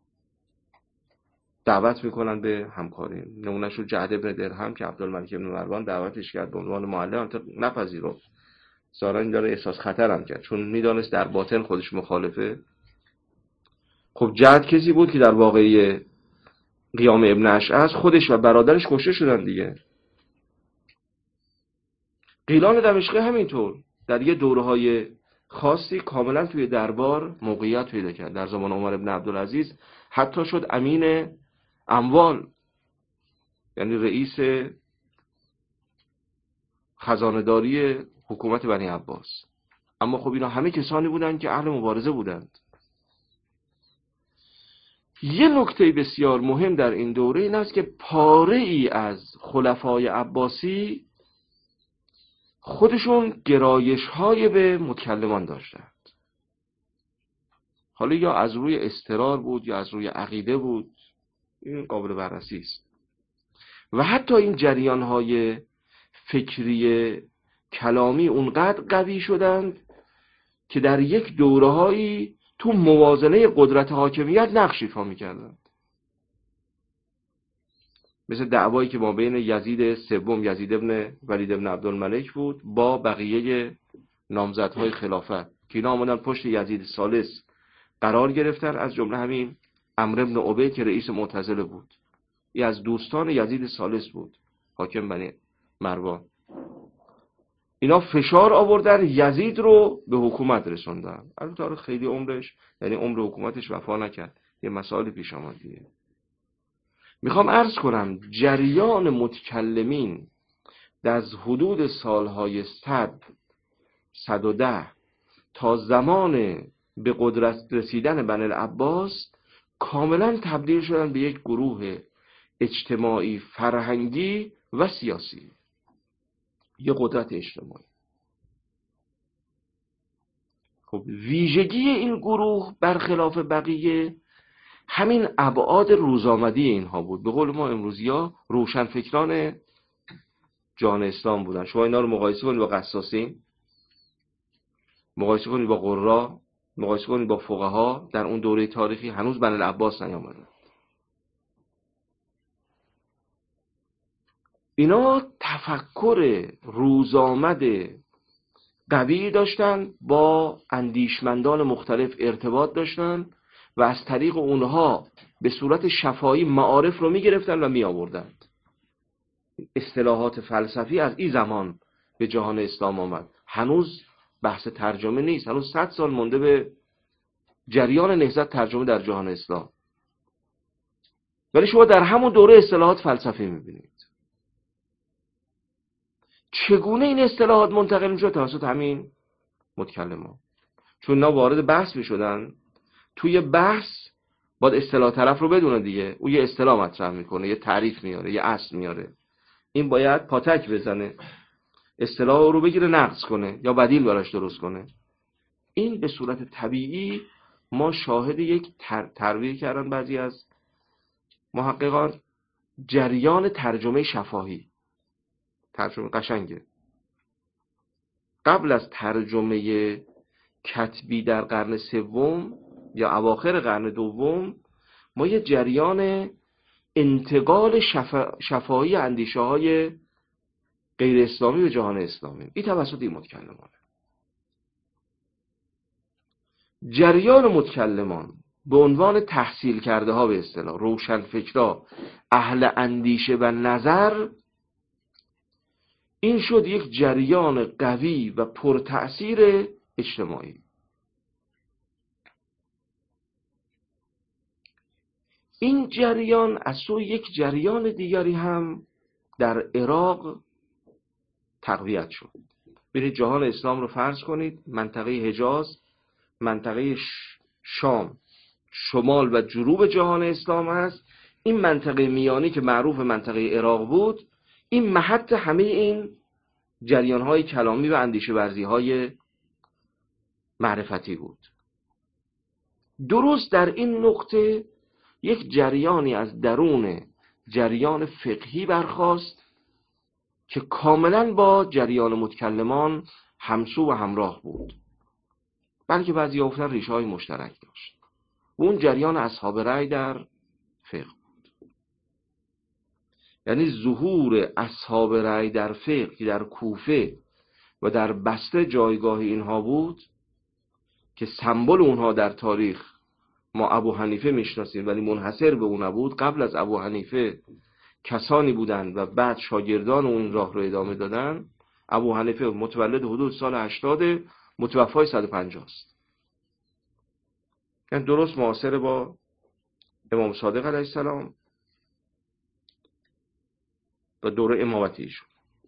دعوت میکنن به همکاری. نمونه‌ش رو جعد ابن درهم که عبدالملک ابن مروان دعوتش کرد به عنوان معلم، نپذیرفت. ظاهرا این داره احساس خطر هم کرد، چون میدانست در باطن خودش مخالفه. خب جعد کسی بود که در واقعی قیام ابن اشعث خودش و برادرش کشته شدن دیگه. قیلان دمشقی همینطور در یه دوره‌های خاصی کاملا توی دربار موقعیت پیدا کرد. در زمان عمر ابن عبدالعزیز حتی شد امین اموال، یعنی رئیس خزانه‌داری حکومت بنی عباس. اما خب اینا همه کسانی بودند که اهل مبارزه بودند. یه نکته بسیار مهم در این دوره این است که پاره ای از خلفای عباسی خودشون گرایش‌های به متکلمان داشتند. حالا یا از روی اضطرار بود یا از روی عقیده بود، این قابل بررسی است. و حتی این جریان‌های فکری کلامی اونقدر قوی شدند که در یک دوره‌هایی تو موازنه قدرت حاکمیت نقش ایفا می‌کردند. مثل دعوایی که ما بین یزید سوم، یزید ابن ولید ابن عبدالملک بود با بقیه نامزدهای خلافت که اینا آمدن پشت یزید ثالث قرار گرفتن، از جمله همین عمرو ابن عبید که رئیس معتزله بود. این از دوستان یزید ثالث بود، حاکم بنی مروان. اینا فشار آوردن، یزید رو به حکومت رسوندن. البته خیلی عمرش، یعنی عمر حکومتش وفا نکرد، یه مسائل پیش آمد دیگه. میخوام عرض کنم جریان متکلمین در حدود سالهای 110 تا زمان به قدرت رسیدن بنی العباس کاملا تبدیل شدن به یک گروه اجتماعی، فرهنگی و سیاسی، یک قدرت اجتماعی. خب ویژگی این گروه برخلاف بقیه همین ابعاد روزآمدی اینها بود. به قول ما امروزی‌ها روشنفکران جهان اسلام بودن. شما اینا رو مقایسه کنید با قصاصین، مقایسه کنید با قرا، مقایسه کنید با فقها، در اون دوره تاریخی هنوز بنی العباس نیامدن. اینا تفکر روزآمد قوی داشتن، با اندیشمندان مختلف ارتباط داشتن و از طریق اونها به صورت شفاهی معارف رو میگرفتن و میآوردن. اصطلاحات فلسفی از این زمان به جهان اسلام آمد. هنوز بحث ترجمه نیست، هنوز 100 سال مونده به جریان نهضت ترجمه در جهان اسلام، ولی شما در همون دوره اصطلاحات فلسفی میبینید. چگونه این اصطلاحات منتقل میشد؟ توسط همین متکلمان. چون اینا وارد بحث میشدن، توی بحث باید اصطلاح طرف رو بدونه دیگه. او یه اصطلاح مطرح میکنه، یه تعریف میاره، یه اصل میاره، این باید پاتک بزنه، اصطلاح رو بگیره نقض کنه یا بدیل براش درست کنه. این به صورت طبیعی ما شاهد یک ترویج کردن بعضی از محققان جریان ترجمه شفاهی. ترجمه قشنگه. قبل از ترجمه کتبی در قرن سوم یا اواخر قرن دوم ما یه جریان انتقال شفاهی اندیشه های غیر اسلامی به جهان اسلامی. این توسط این متکلمانه. جریان متکلمان به عنوان تحصیل کرده ها، به اصطلاح روشنفکرا، اهل اندیشه و نظر، این شد یک جریان قوی و پرتأثیر اجتماعی. این جریان از سوی یک جریان دیگری هم در عراق تقویت شد. برید جهان اسلام رو فرض کنید، منطقه حجاز، منطقه شام، شمال و جنوب جهان اسلام هست. این منطقه میانی که معروف منطقه عراق بود، این محط همه این جریان‌های کلامی و اندیشه ورزی‌های معرفتی بود. درست در این نقطه یک جریانی از درون جریان فقهی برخاست که کاملا با جریان متکلمان همسو و همراه بود، بلکه بعضی گفتن ریشه‌های مشترک داشت. اون جریان اصحاب رأی در فقه بود. یعنی ظهور اصحاب رأی در فقه که در کوفه و در بصره جایگاه اینها بود، که سمبل اونها در تاریخ ما ابو حنیفه میشناسیم ولی منحصر به اون نبود. قبل از ابو حنیفه کسانی بودند و بعد شاگردان اون راه رو ادامه دادن. ابو حنیفه متولد حدود سال 80، متوفای 150 است. یعنی درست معاصر با امام صادق علیه السلام و دوره امامتی شد.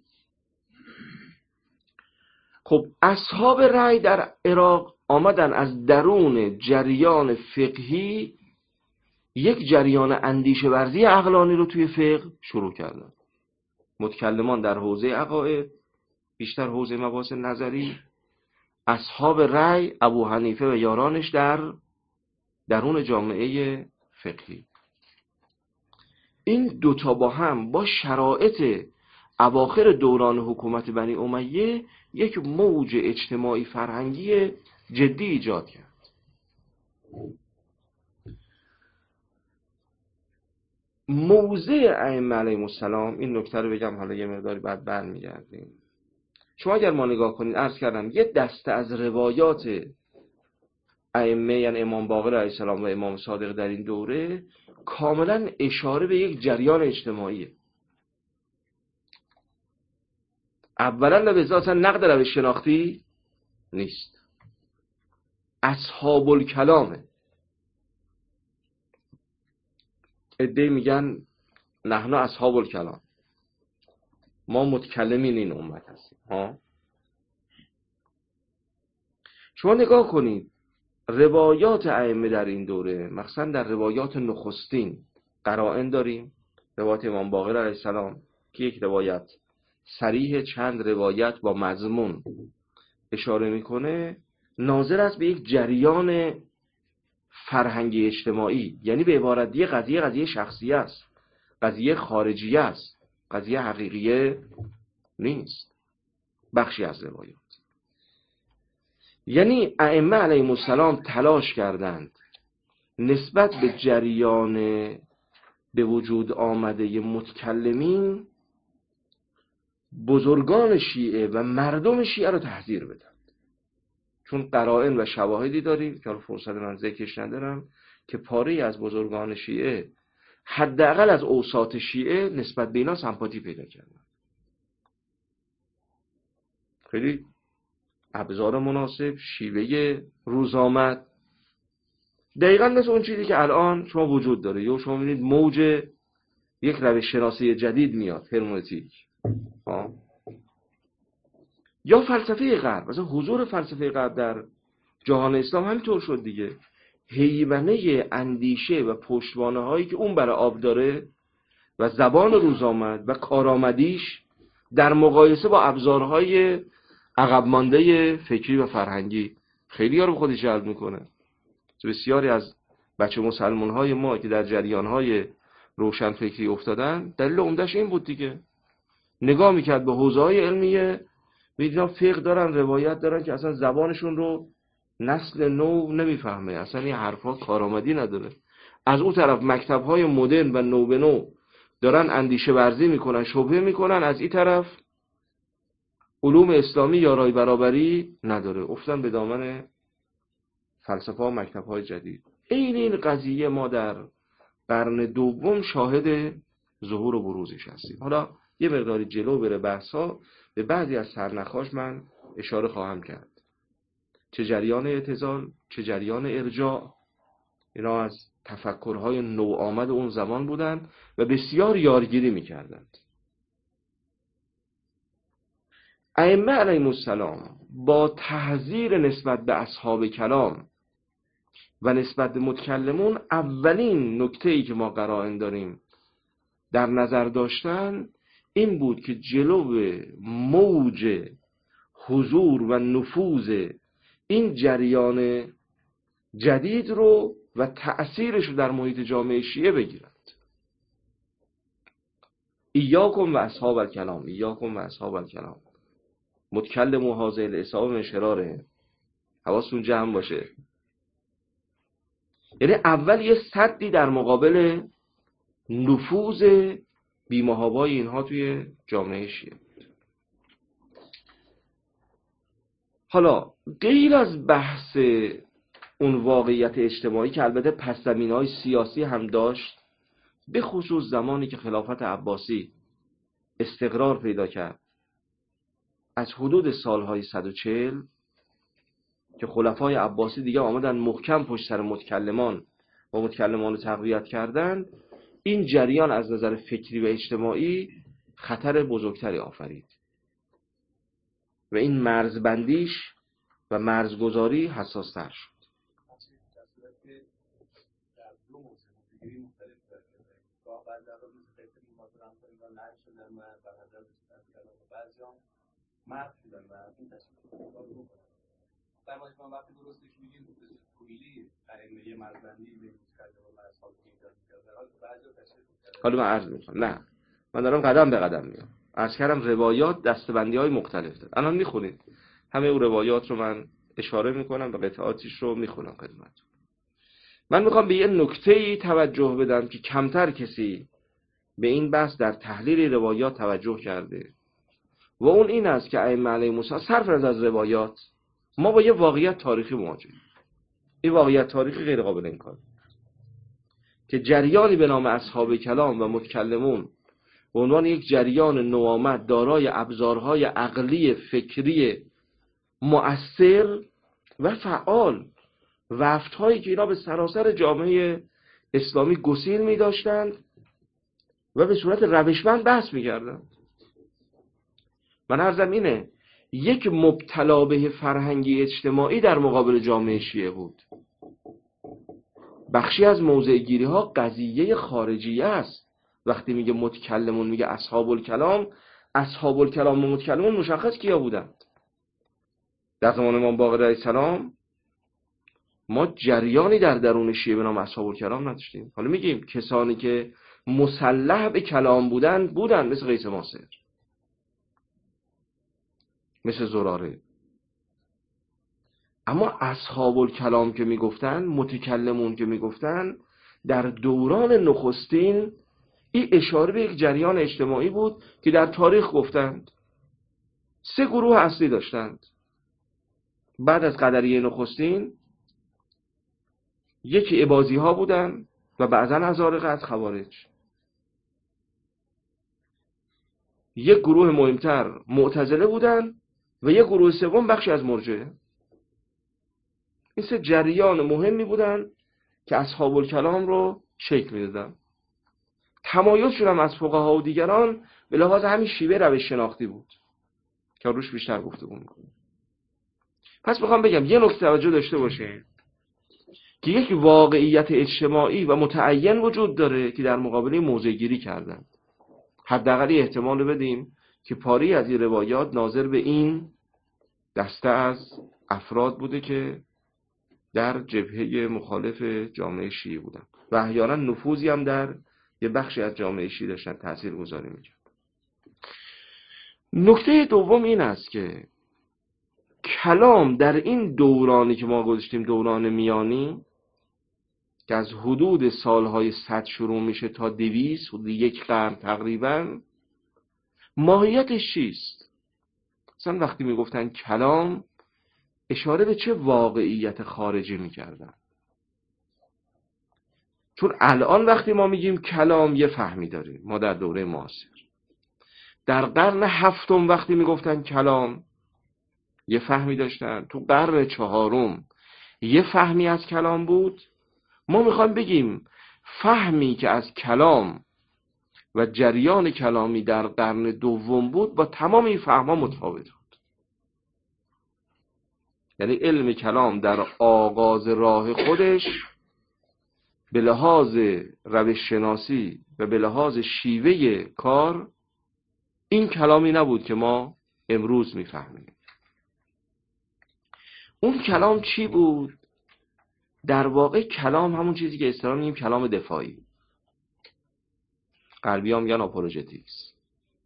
خب اصحاب رأی در عراق آمدن از درون جریان فقهی یک جریان اندیشه ورزی عقلانی رو توی فقه شروع کردن. متکلمان در حوزه عقاید، بیشتر حوزه مباحث نظری، اصحاب رأی ابو حنیفه و یارانش در درون جامعه فقهی. این دوتا با هم با شرایط اواخر دوران حکومت بنی امیه یک موج اجتماعی فرهنگی جدی ایجاد کرد. موضع ائمه علیهم السلام، این نکته رو بگم حالا یه مقداری بعد برمیگردیم. شما اگر ما نگاه کنید، عرض کردم یه دسته از روایات ائمه، یعنی امام باقر علیه السلام و امام صادق در این دوره، کاملا اشاره به یک جریان اجتماعیه. اولا لبزاتا نقد روش شناختی نیست، اصحاب الکلامه. عده‌ای میگن نحن اصحاب الکلام، ما متکلمین این امت هستیم. شما نگاه کنید روایات ائمه در این دوره، مثلا در روایات نخستین قرائن داریم. روایت امام باقر علیه السلام که یک روایت صریح، چند روایت با مضمون اشاره میکنه، ناظر است به یک جریان فرهنگی اجتماعی. یعنی به عبارت دیگه قضیه شخصی است، قضیه خارجی است، قضیه حقیقیه نیست، بخشی از روایات. یعنی ائمه علیهم السلام تلاش کردند نسبت به جریان به وجود آمده متکلمین بزرگان شیعه و مردم شیعه رو تحذیر بدن، چون قرائن و شواهدی داریم که فرصت من ذکرش ندارم که پاره‌ای از بزرگان شیعه حداقل از اوساط شیعه نسبت به اینا سمپاتی پیدا کردن. خیلی ابزار مناسب، شیوه روزآمد، دقیقاً مثل اون چیزی که الان شما وجود داره. یا شما می‌بینید موج یک روش شناسی جدید میاد، هرمنوتیک، یا فلسفه غرب. مثلا حضور فلسفه غرب در جهان اسلام همینطور شد دیگه. حیوانه اندیشه و پشتوانه هایی که اون برای آب داره و زبان روزآمد و کارآمدیش در مقایسه با ابزارهای عقب مانده فکری و فرهنگی خیلی ها رو به خودش جلب میکنه. بسیاری از بچه مسلمان های ما که در جریان های روشن فکری افتادن دلیل عمده‌اش این بود دیگه. نگاه میکرد به حوزه های علمیه، میدیدن فقه دارن، روایت دارن که اصلا زبانشون رو نسل نو نمیفهمه، اصلا این حرفا کارآمدی نداره. از اون طرف مکتب‌های مدرن و نو به نو دارن اندیشه ورزی میکنن، شبهه میکنن، از این طرف علوم اسلامی یارای برابری نداره، افتن به دامن فلسفه و مکتب‌های جدید. این قضیه ما در قرن دوم شاهد ظهور و بروزش هستیم. حالا یه مقداری جلو بره بحثا، به بعضی از سرنخاش من اشاره خواهم کرد. چه جریان اعتزال، چه جریان ارجاع، اینا از تفکرهای نوآمد اون زمان بودند و بسیار یارگیری می‌کردند. ائمه علیهم السلام با تحذیر نسبت به اصحاب کلام و نسبت به متکلمون، اولین نکته‌ای که ما قرائن داریم در نظر داشتن این بود که جلو موج حضور و نفوذ این جریان جدید رو و تأثیرش رو در محیط جامعه شیعه بگیرند. ایاکم و اصحاب الکلام، ایاکم و اصحاب الکلام، متکلم و حاضر الاصحاب من شراره، حواستون جمع باشه. یعنی اول یه سدی در مقابل نفوذ بی‌محابای اینها توی جامعه شیعه. حالا غیر از بحث اون واقعیت اجتماعی که البته پس‌زمینه‌های سیاسی هم داشت، به خصوص زمانی که خلافت عباسی استقرار پیدا کرد، از حدود سالهای 140 که خلفای عباسی دیگه آمدن محکم پشت سر متکلمان و متکلمان رو تقویت کردن، این جریان از نظر فکری و اجتماعی خطر بزرگتری آفرید و این مرزبندیش و مرزگذاری حساستر شد. در واقع من وقتی درستش میگیم کویلی ائمه مرزبندی به متکلم و اصحاب ایجاد کرده، در حالی که بعضی تشریح کرده. حالا من عرض میکنم، نه من دارم قدم به قدم میام. عرض کردم روایات دسته‌بندی‌های مختلف داره. الان میخونید همه اون روایات رو من اشاره میکنم و قطعاتش رو میخونم خدمتتون. من میخوام به یه نکته‌ای توجه بدم که کمتر کسی به این بحث در تحلیل روایات توجه کرده و اون این است که ائمه علیهم السلام صرف از روایات ما با یه واقعیت تاریخی مواجهیم. این واقعیت تاریخی غیر قابل انکار که جریانی به نام اصحاب کلام و متکلمون به عنوان یک جریان نوآمد دارای ابزارهای عقلی فکری مؤثر و فعال، وفت‌هایی که اینا به سراسر جامعه اسلامی گسیل می داشتند و به صورت روشمند بحث می کردند. من عرضم اینه، یک مبتلا به فرهنگی اجتماعی در مقابل جامعه شیعه بود. بخشی از موضع گیری ها قضیه خارجیه است. وقتی میگه متکلمون، میگه اصحاب الکلام، اصحاب الکلام و متکلمون مشخص کیا بودند؟ در زمان امام باقر علیه السلام ما جریانی در درون شیعه به نام اصحاب الکلام نداشتیم. حالا میگیم کسانی که مسلح به کلام بودن مثل قیس ماسر. مثل زراره. اما اصحاب الکلام که میگفتن، متکلمون که میگفتن، در دوران نخستین این اشاره به یک جریان اجتماعی بود که در تاریخ گفتند. 3 گروه اصلی داشتند بعد از قدریه نخستین. یکی اباضی ها بودن و بعضا ازارقه از خوارج. یک گروه مهمتر معتزله بودن و یک گروه سوم بخشی از مرجئه. این 3 جریان مهمی بودن که اصحاب الکلام رو شکل میدادن. تمایزشون هم از فقها و دیگران به لحاظ همین شیوه روش شناختی بود که روش بیشتر گفتگو می‌کنیم. پس میخوام بگم یه نکته توجه داشته باشه که یک واقعیت اجتماعی و متعین وجود داره که در مقابل موضع گیری کردن. حداقل احتمال بدیم که پاری از این روایات ناظر به این دسته از افراد بوده که در جبهه مخالف جامعه شیعی بودن و احیانا نفوذی هم در یه بخشی از جامعه شیعی داشتن تاثیرگذاری میکرد. نکته دوم این است که کلام در این دورانی که ما گذاشتیم دوران میانی که از حدود سالهای 100 شروع میشه تا 200 حدود 1 قرن تقریبا، ماهیتش چیست؟ مثلا وقتی میگفتن کلام اشاره به چه واقعیت خارجی میکردن؟ چون الان وقتی ما میگیم کلام یه فهمی داریم ما در دوره معاصر. در قرن 7 وقتی میگفتن کلام یه فهمی داشتن، تو قرن 4 یه فهمی از کلام بود. ما میخوایم بگیم فهمی که از کلام و جریان کلامی در قرن 2 بود با تمام این فهم‌ها متفاوت بود. یعنی علم کلام در آغاز راه خودش به لحاظ روش شناسی و به لحاظ شیوه کار این کلامی نبود که ما امروز میفهمیم. اون کلام چی بود؟ در واقع کلام همون چیزی که اصطلاحاً میگیم کلام دفاعی. غربی‌ها میگن آپولوژتیکس.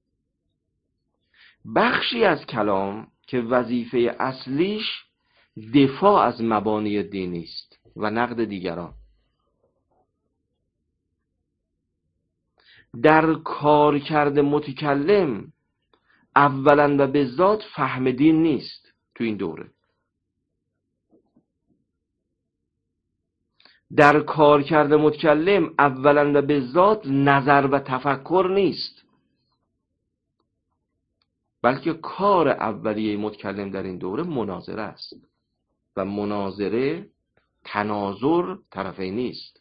بخشی از کلام که وظیفه اصلیش دفاع از مبانی دینی است و نقد دیگران. در کارکرد متکلم اولاً و به ذات فهم دین نیست. تو این دوره در کارکرد متکلم اولاً و به ذات نظر و تفکر نیست، بلکه کار اولیه متکلم در این دوره مناظره است و مناظره تناظر طرفین نیست.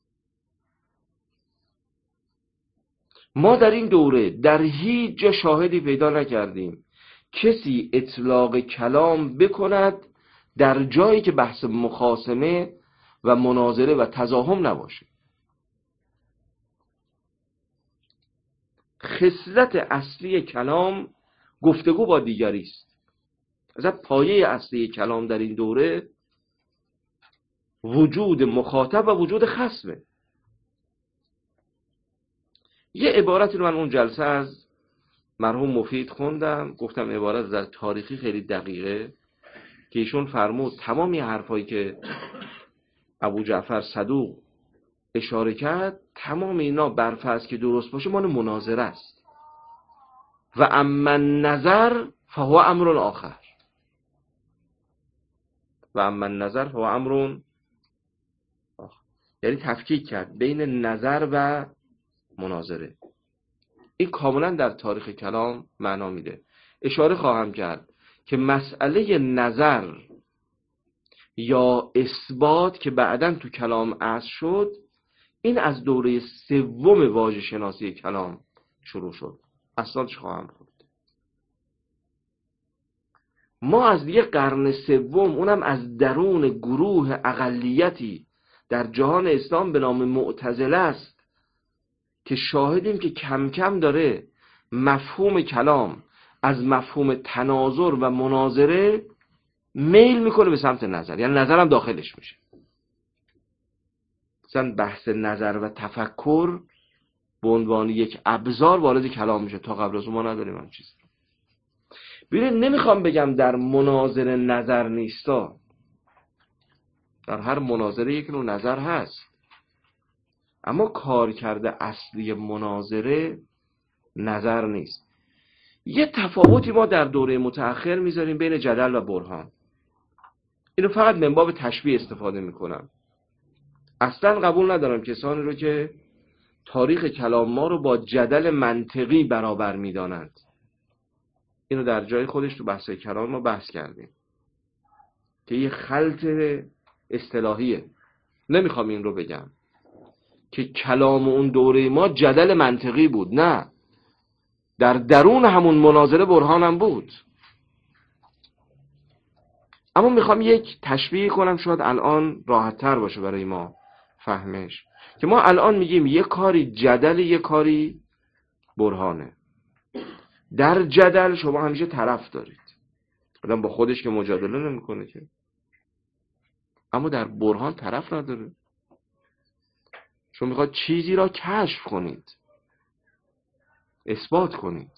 ما در این دوره در هیچ جا شاهدی پیدا نکردیم کسی اطلاق کلام بکند در جایی که بحث مخاصمه و مناظره و تزاحم نباشه. خصلت اصلی کلام گفتگو با دیگری است. از پایه اصلی کلام در این دوره وجود مخاطب و وجود خصمه. یه عبارتی رو من اون جلسه از مرحوم مفید خوندم، گفتم عبارت در تاریخی خیلی دقیقه که ایشون فرمود تمامی حرفایی که ابو جعفر صدوق اشاره کرد تمام اینا برفرض که درست باشه مال مناظره است و اما نظر فهو امر آخر و اما نظر فهو امر آخر. یعنی تفکیک کرد بین نظر و مناظره. این کاملا در تاریخ کلام معنا میده. اشاره خواهم کرد که مسئله نظر یا اثبات که بعداً تو کلام اصل شد، این از دوره 3 واژه شناسی کلام شروع شد. اصلاش خواهم خورد. ما از یه قرن 3 اونم از درون گروه اقلیتی در جهان اسلام به نام معتزله است که شاهدیم که کم کم داره مفهوم کلام از مفهوم تناظر و مناظره میل میکنه به سمت نظر، یعنی نظرم داخلش میشه. مثلا بحث نظر و تفکر به عنوان یک ابزار وارد کلام میشه. تا قبل از اون ما نداریم هم چیزی. ببینید نمیخوام بگم در مناظره نظر نیستا، در هر مناظره یک نوع نظر هست، اما کارکرد اصلی مناظره نظر نیست. یه تفاوتی ما در دوره متأخر میذاریم بین جدل و برهان. اینو فقط من باب تشبیه استفاده میکنم. اصلا قبول ندارم کسانی رو که تاریخ کلام ما رو با جدل منطقی برابر میدانند. اینو در جای خودش تو بحث کلام ما بحث کردیم که یه خلط اصطلاحیه. نمیخوام این رو بگم که کلام اون دوره ما جدل منطقی بود، نه، در درون همون مناظره برهان هم بود. اما میخوام یک تشبیه کنم شاید الان راحت تر باشه برای ما فهمش، که ما الان میگیم یک کاری جدل، یک کاری برهانه. در جدل شما همیشه طرف دارید، آدم با خودش که مجادله نمیکنه که، اما در برهان طرف نداره. شما میخواد چیزی را کشف کنید، اثبات کنید.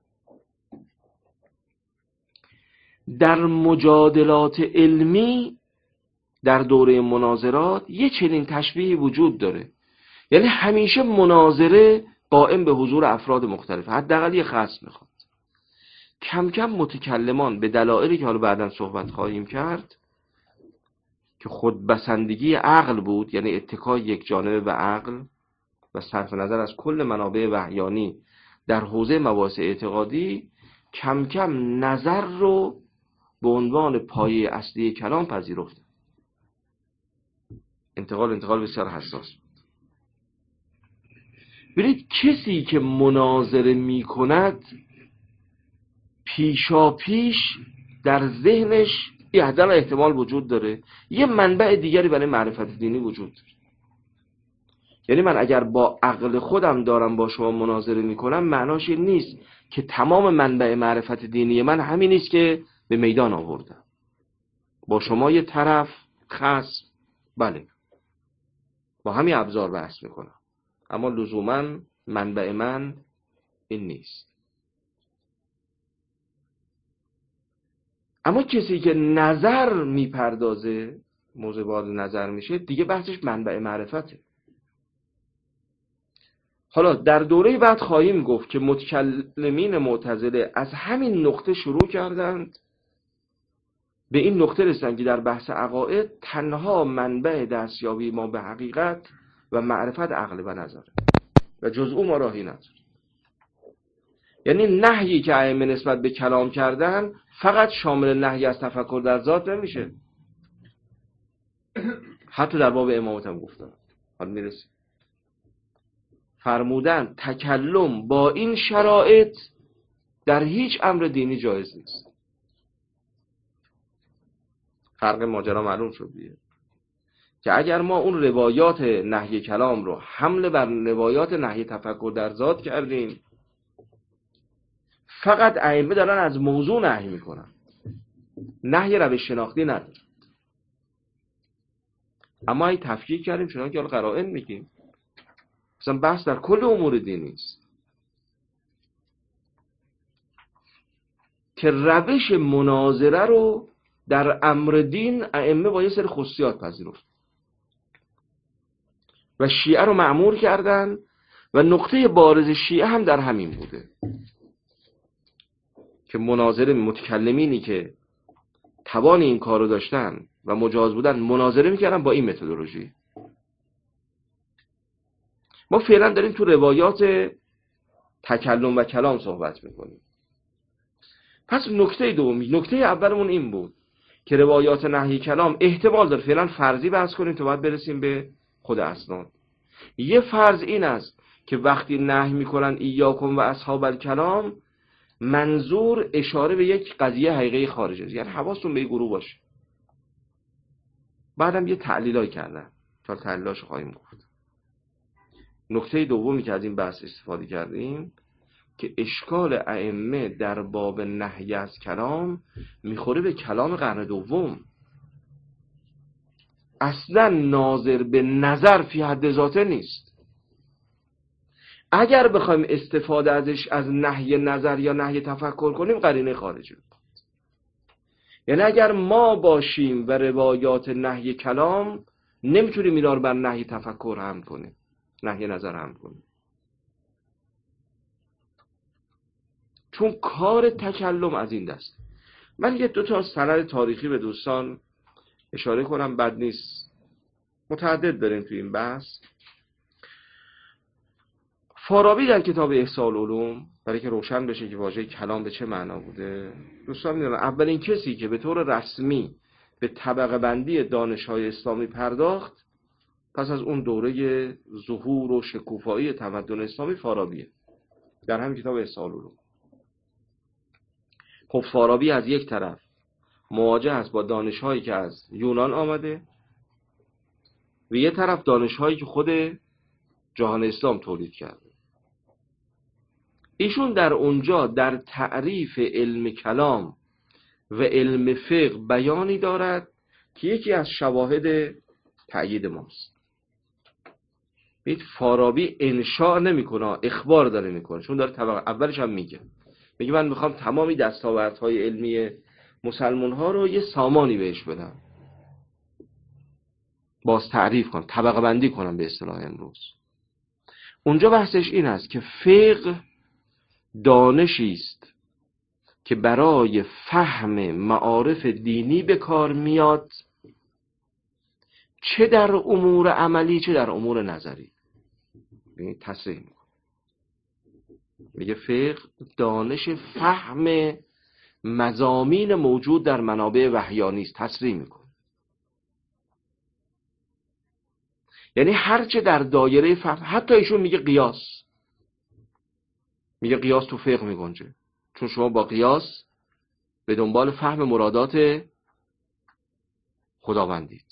در مجادلات علمی در دوره مناظرات یه چنین تشبیهی وجود داره، یعنی همیشه مناظره قائم به حضور افراد مختلف، حداقل یه خصم میخواد. کم کم متکلمان به دلایلی که حالا بعداً صحبت خواهیم کرد که خود بسندگی عقل بود، یعنی اتکای یک جانبه به عقل و صرف نظر از کل منابع وحیانی در حوزه مباحث اعتقادی، کم کم نظر رو به عنوان پایه اصلی کلام پذیرفت. انتقال بسیار حساس بود. ببینید کسی که مناظره می کند پیشا پیش در ذهنش یه احتمال وجود داره یه منبع دیگری برای معرفت دینی وجود داره. یعنی من اگر با عقل خودم دارم با شما مناظره میکنم، معناش این نیست که تمام منبع معرفت دینی من همین نیست که به میدان آوردم. با شما یه طرف خصم، بله، با همین ابزار بحث میکنم، اما لزوما منبع من این نیست. اما کسی که نظر میپردازه، موضوع وارد نظر میشه، دیگه بحثش منبع معرفته. حالا در دوره بعد خواهیم گفت که متکلمین معتزله از همین نقطه شروع کردند، به این نقطه رسیدند که در بحث عقاید تنها منبع دستیابی ما به حقیقت و معرفت عقل و نظره و جز او ما راهی نداره. یعنی نهیی که ائمه نسبت به کلام کردن فقط شامل نهی از تفکر در ذات نمیشه، حتی در باب امامت هم گفتن. حالا میرسیم. فرمودن تکلم با این شرایط در هیچ امر دینی جایز نیست. فرق ماجرا معلوم شد دیگه، که اگر ما اون روایات نهی کلام رو حمله بر روایات نهی تفکر در ذات کردیم، فقط ائمه دارن از موضوع نهی میکنن، نهی روش شناختی نداره. اما این تفکیک کردیم چون که قرائن میگیم، مثلا بحث در کل امور دینی است که روش مناظره رو در امر دین ائمه با یه سری خصوصیات پذیرفت و شیعه رو مأمور کردن و نقطه بارز شیعه هم در همین بوده که مناظره متکلمینی که توان این کار رو داشتن و مجاز بودن مناظره میکردن با این متدولوژی. ما فعلا داریم تو روایات تکلم و کلام صحبت میکنیم. پس نکته دومی، نکته اولمون این بود که روایات نهی کلام احتمال داره فعلا فرضی بحث کنیم تا بعد برسیم به خود اسناد. یه فرض این است که وقتی نهی میکنن ایاکم و اصحاب الکلام، منظور اشاره به یک قضیه حقیقی خارجه، یعنی حواستون به این گروه باشه. بعدم یه تعلیلای کردن، تا تعلیلاشو خواهیم گفت. نکته دومی که از این بحث استفاده کردیم که اشکال ائمه در باب نهی از کلام میخوره به کلام قرن دوم. اصلا ناظر به نظر فی حد ذاته نیست. اگر بخوایم استفاده ازش از نهی نظر یا نهی تفکر کنیم قرینه خارجی. یعنی اگر ما باشیم و روایات نهی کلام، نمیتونیم اینا رو بر نهی تفکر حمل کنیم، نهی نظر حمل کنیم، چون کار تکلم از این دست. من یه 2 تا سند تاریخی به دوستان اشاره کنم، بد نیست. متعدد داریم توی این بحث. فارابی در کتاب احصاء العلوم، برای که روشن بشه که واژه کلام به چه معنا بوده، دوستان میدونن اولین کسی که به طور رسمی به طبقه بندی دانش‌های اسلامی پرداخت پس از اون دوره ظهور و شکوفایی تمدن اسلامی فارابیه، در همین کتاب احصاء العلوم. خب فارابی از یک طرف مواجه است با دانش‌هایی که از یونان آمده و یه طرف دانش‌هایی که خود جهان اسلام تولید کرده. ایشون در اونجا در تعریف علم کلام و علم فقه بیانی دارد که یکی از شواهد تأیید ماست. ببینید فارابی انشاء نمیکنه، اخبار داره میکنه، چون داره طبقه اولش هم میگه من میخوام تمامی دستاوردهای علمی مسلمان ها رو یه سامانی بهش بدم، باز تعریف کنم، طبقه بندی کنم به اصطلاح امروز. اونجا بحثش این است که فقه دانشی است که برای فهم معارف دینی به کار میاد، چه در امور عملی چه در امور نظری. ببینید تصریح میکنه، میگه فقه دانش فهم مضامین موجود در منابع وحیانی است. تصریح میکنه، یعنی هرچه در دایره فهم. حتی ایشون میگه قیاس، میگه قیاس تو فقه میگنجه، چون شما با قیاس به دنبال فهم مرادات خداوندید.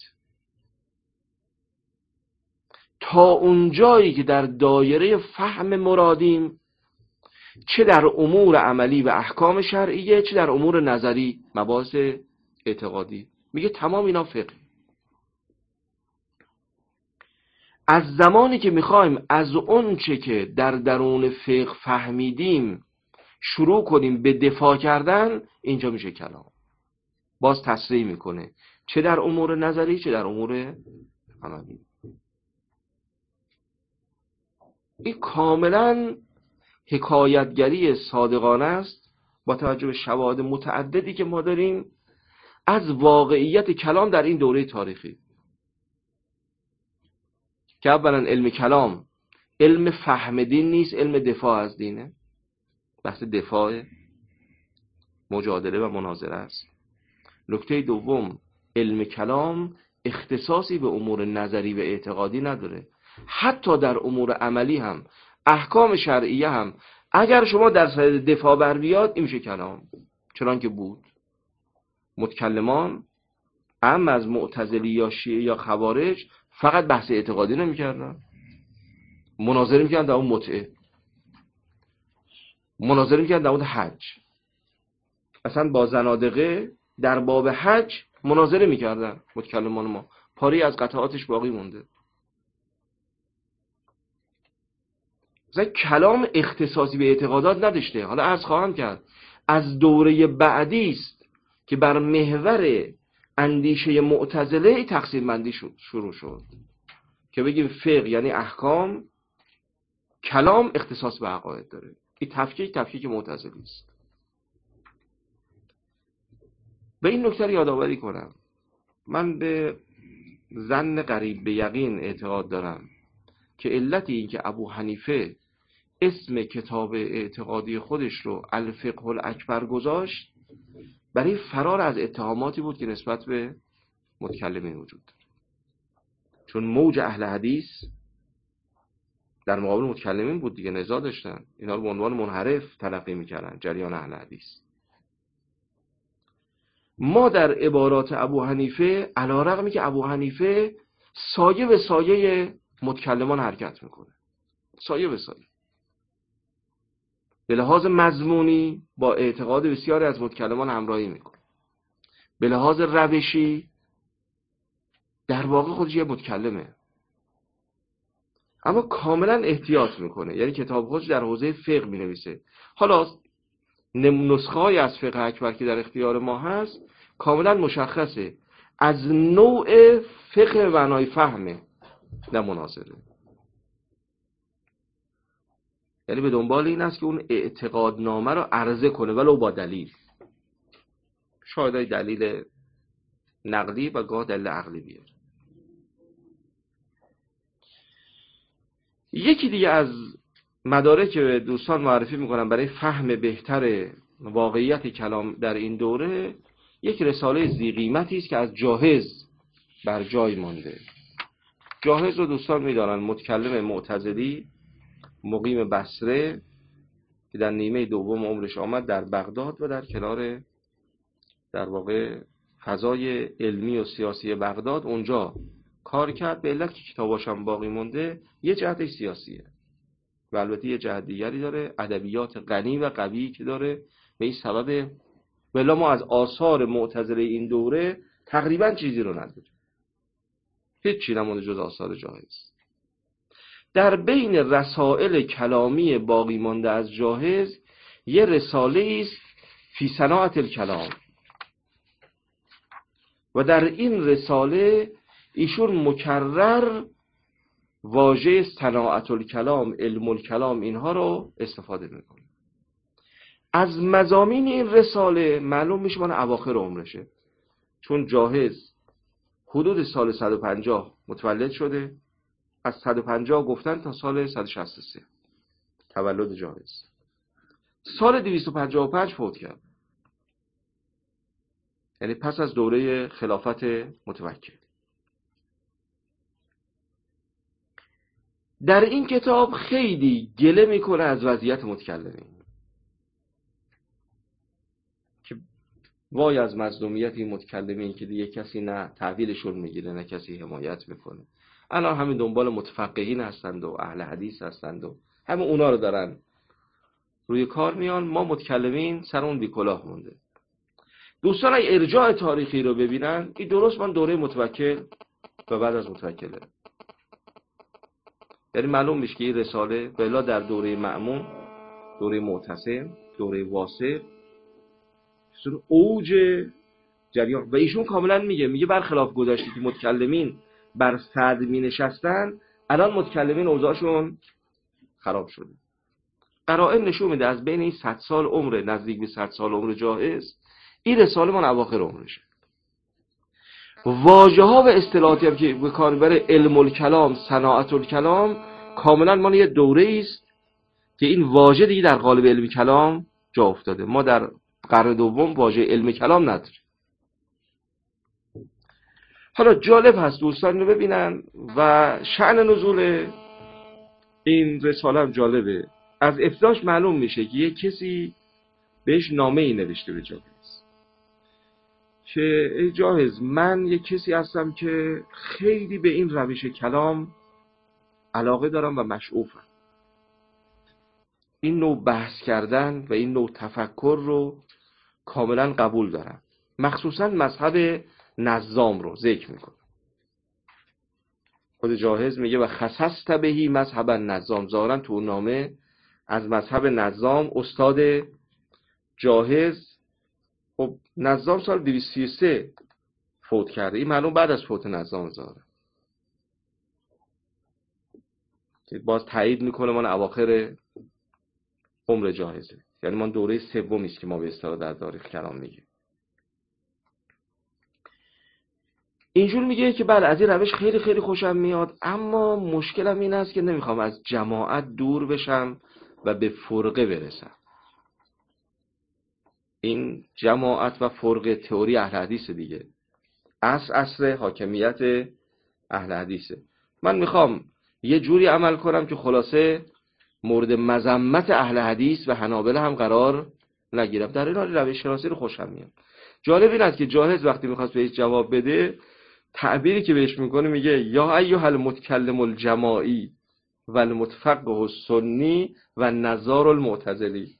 تا اونجایی که در دایره فهم مرادیم، چه در امور عملی و احکام شرعیه چه در امور نظری مباحث اعتقادی، میگه تمام اینا فقه. از زمانی که میخوایم از اون چه که در درون فقه فهمیدیم شروع کنیم به دفاع کردن، اینجا میشه کلام. باز تصریح میکنه چه در امور نظری چه در امور عملی. این کاملا حکایتگری صادقانه است با توجه به شواهد متعددی که ما داریم از واقعیت کلام در این دوره تاریخی، که اولا علم کلام علم فهم دین نیست، علم دفاع از دینه، بحث دفاع، مجادله و مناظره است. نکته دوم، علم کلام اختصاصی به امور نظری و اعتقادی نداره. حتی در امور عملی هم، احکام شرعیه هم، اگر شما در صدد دفاع بر بیاد این میشه کلام. چنان که بود متکلمان اما از معتزلی یا شیعه یا خوارج فقط بحث اعتقادی نمی‌کردن، مناظره می‌کردن در اون متعه، مناظره می‌کردن در اون حج. اصلا با زنادقه در باب حج مناظره می‌کردن متکلمان ما، پاری از قطعاتش باقی مونده. مثلا کلام اختصاصی به اعتقادات نداشته. حالا عرض خواهم کرد از دوره بعدی است که بر محور اندیشه معتزله تقسیم بندی شروع شد که بگیم فقه یعنی احکام، کلام اختصاص به عقاید داره. این تفکیک معتزلی است. به این نکته یادآوری کنم، من به ظن قریب به یقین اعتقاد دارم که علتی این که ابو حنیفه اسم کتاب اعتقادی خودش رو الفقه الاکبر گذاشت برای فرار از اتهاماتی بود که نسبت به متکلمین وجود داره. چون موج اهل حدیث در مقابل متکلمین بود دیگه، نزاع داشتن، اینا رو به عنوان منحرف تلقی میکردن، جریان اهل حدیث. ما در عبارات ابو حنیفه، علی‌رغمی که ابو حنیفه سایه به سایه متکلمان حرکت میکنه، سایه به سایه، به لحاظ مضمونی با اعتقاد بسیاری از متکلمان همراهی میکنه، به لحاظ روشی در واقع خودش یه متکلمه، اما کاملا احتیاط میکنه، یعنی کتاب خودش در حوزه فقه مینویسه. حالا نسخه‌ای از فقه اکبر که در اختیار ما هست کاملا مشخصه از نوع فقه معنای فهمه، نه مناظره. یعنی به دنبال این است که اون اعتقادنامه رو عرضه کنه ولو با دلیل، شاید دلیل نقلی و گاه دلیل عقلی بیاره. یکی دیگه از مدارک که دوستان معرفی میکنم برای فهم بهتر واقعیت کلام در این دوره، یک رساله ذی قیمتی است که از جاهز بر جای مانده. جاهز رو دوستان میدانن متکلم معتزلی مقیم بصره که در نیمه دوم عمرش آمد در بغداد و در کنار در واقع فضای علمی و سیاسی بغداد اونجا کار کرد، به علت که کتاباش هم باقی مونده. یه جهتش سیاسیه و البته یه جهت دیگری داره، ادبیات غنی و قوی که داره. به این سبب بلا ما از آثار معتزله این دوره تقریبا چیزی رو نداریم، هیچ چی نمونده جز آثار جاهز. در بین رسائل کلامی باقی مانده از جاهز یه رساله است فی صناعة الکلام و در این رساله ایشون مکرر واژه صناعة الکلام، علم الکلام اینها رو استفاده میکنه. از مضامین این رساله معلوم میشه من اواخر عمرشه، چون جاهز حدود سال 150 متولد شده، از 150 گفتن تا سال 163 تولد جاهز. سال 255 فوت کرد، یعنی پس از دوره خلافت متوکل. در این کتاب خیلی گله میکنه از وضعیت متکلمین که وای از مظلومیت این متکلمین که دیگه کسی نه تحویلشون میگیره نه کسی حمایت میکنه. الان همین دنبال متفقهین هستند و اهل حدیث هستند و همه اونا رو دارن روی کار میان، ما متکلمین سر اون بیکلاه مونده. دوستان اگه ارجاع تاریخی رو ببینن، این درست من دوره متوکل و بعد از متوکله، یعنی معلوم میشه که این رساله بلا در دوره مأمون، دوره معتصم، دوره واثق اوج جریان. و ایشون کاملا میگه برخلاف گذشته که متکلمین بر صد می نشستن، الان متکلمین اوضاعشون خراب شده. قرائن نشون میده از بین این 100 سال عمر، نزدیک به 100 سال عمر جاهز، این رساله من اواخر عمرشه. واژه ها و اصطلاحاتی هم که به کار میبره، علم الکلام، صناعة الکلام، کاملا مال یه دوره است که این واژه دیگه در قالب علم کلام جا افتاده. ما در قرن دوم واژه علم کلام نداریم. حالا جالب هست دوستان رو ببینن و شأن نزول این رساله هم جالبه. از ابتداش معلوم میشه که یه کسی بهش نامه ای نوشته به جاهز که ای جاهز، من یه کسی هستم که خیلی به این روش کلام علاقه دارم و مشعوفم. این نوع بحث کردن و این نوع تفکر رو کاملا قبول دارم، مخصوصا مذهب نظام رو ذکر میکنه. خود جاهز میگه و خصصت بهی مذهب نظام. ظاهرا تو نامه از مذهب نظام استاد جاهز، خب نظام سال 233 فوت کرده، این معلوم بعد از فوت نظام ظاهرا که باز تایید میکنه من اواخر عمر جاهزه، یعنی من دوره سومی است که ما به اصطلاح در تاریخ کلام میگیم. اینجور میگه که بله از این روش خیلی خیلی خوشم میاد، اما مشکلم این است که نمیخوام از جماعت دور بشم و به فرقه برسم. این جماعت و فرقه تئوری اهل حدیث دیگه، اصل حاکمیت اهل حدیثه. من میخوام یه جوری عمل کنم که خلاصه مورد مذمت اهل حدیث و حنابلة هم قرار نگیرم. در این حال روش شناسی رو خوشم میاد. جالب این است که جاهز وقتی میخواست بهش جواب بده، تعبیری که بهش میکنه میگه یا ایها المتکلم الجماعی و المتفقه السنی و نظار المعتزلی.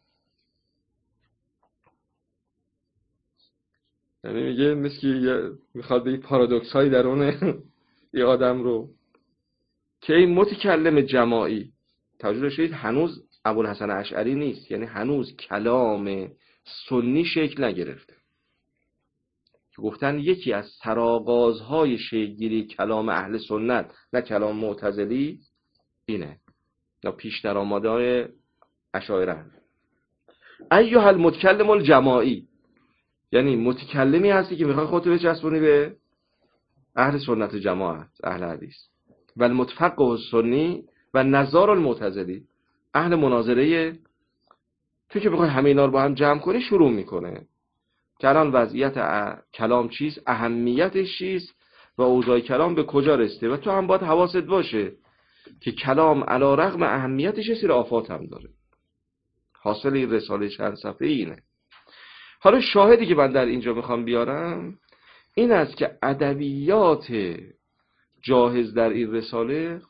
یعنی میگه مثل که میخواد به پارادوکس های درون یه آدم رو که این متکلم جماعی، توجه داشتید هنوز ابوالحسن اشعری نیست، یعنی هنوز کلام سنی شکل نگرفته، که گفتن یکی از سرآغازهای شکل‌گیری کلام اهل سنت نه کلام معتزلی اینه، یا پیش درآمدهای اشاعره. ایها المتکلم الجماعی، یعنی متکلمی هستی که میخوای خودت بچسبونی به اهل سنت جماعت، اهل حدیث. و المتفقه السنی و نظار المعتزلی، اهل مناظره. تو که بخوای همه اینا رو با هم جمع کنی شروع میکنه که الان وضعیت کلام چیست، اهمیتش چیست و اوضاع کلام به کجا رسیده. و تو هم باید حواست باشه که کلام علی رغم اهمیتش یه سری آفات هم داره. حاصل این رساله چند صفحه اینه. حالا شاهدی که من در اینجا میخوام بیارم این است که ادبیات جاهز در این رساله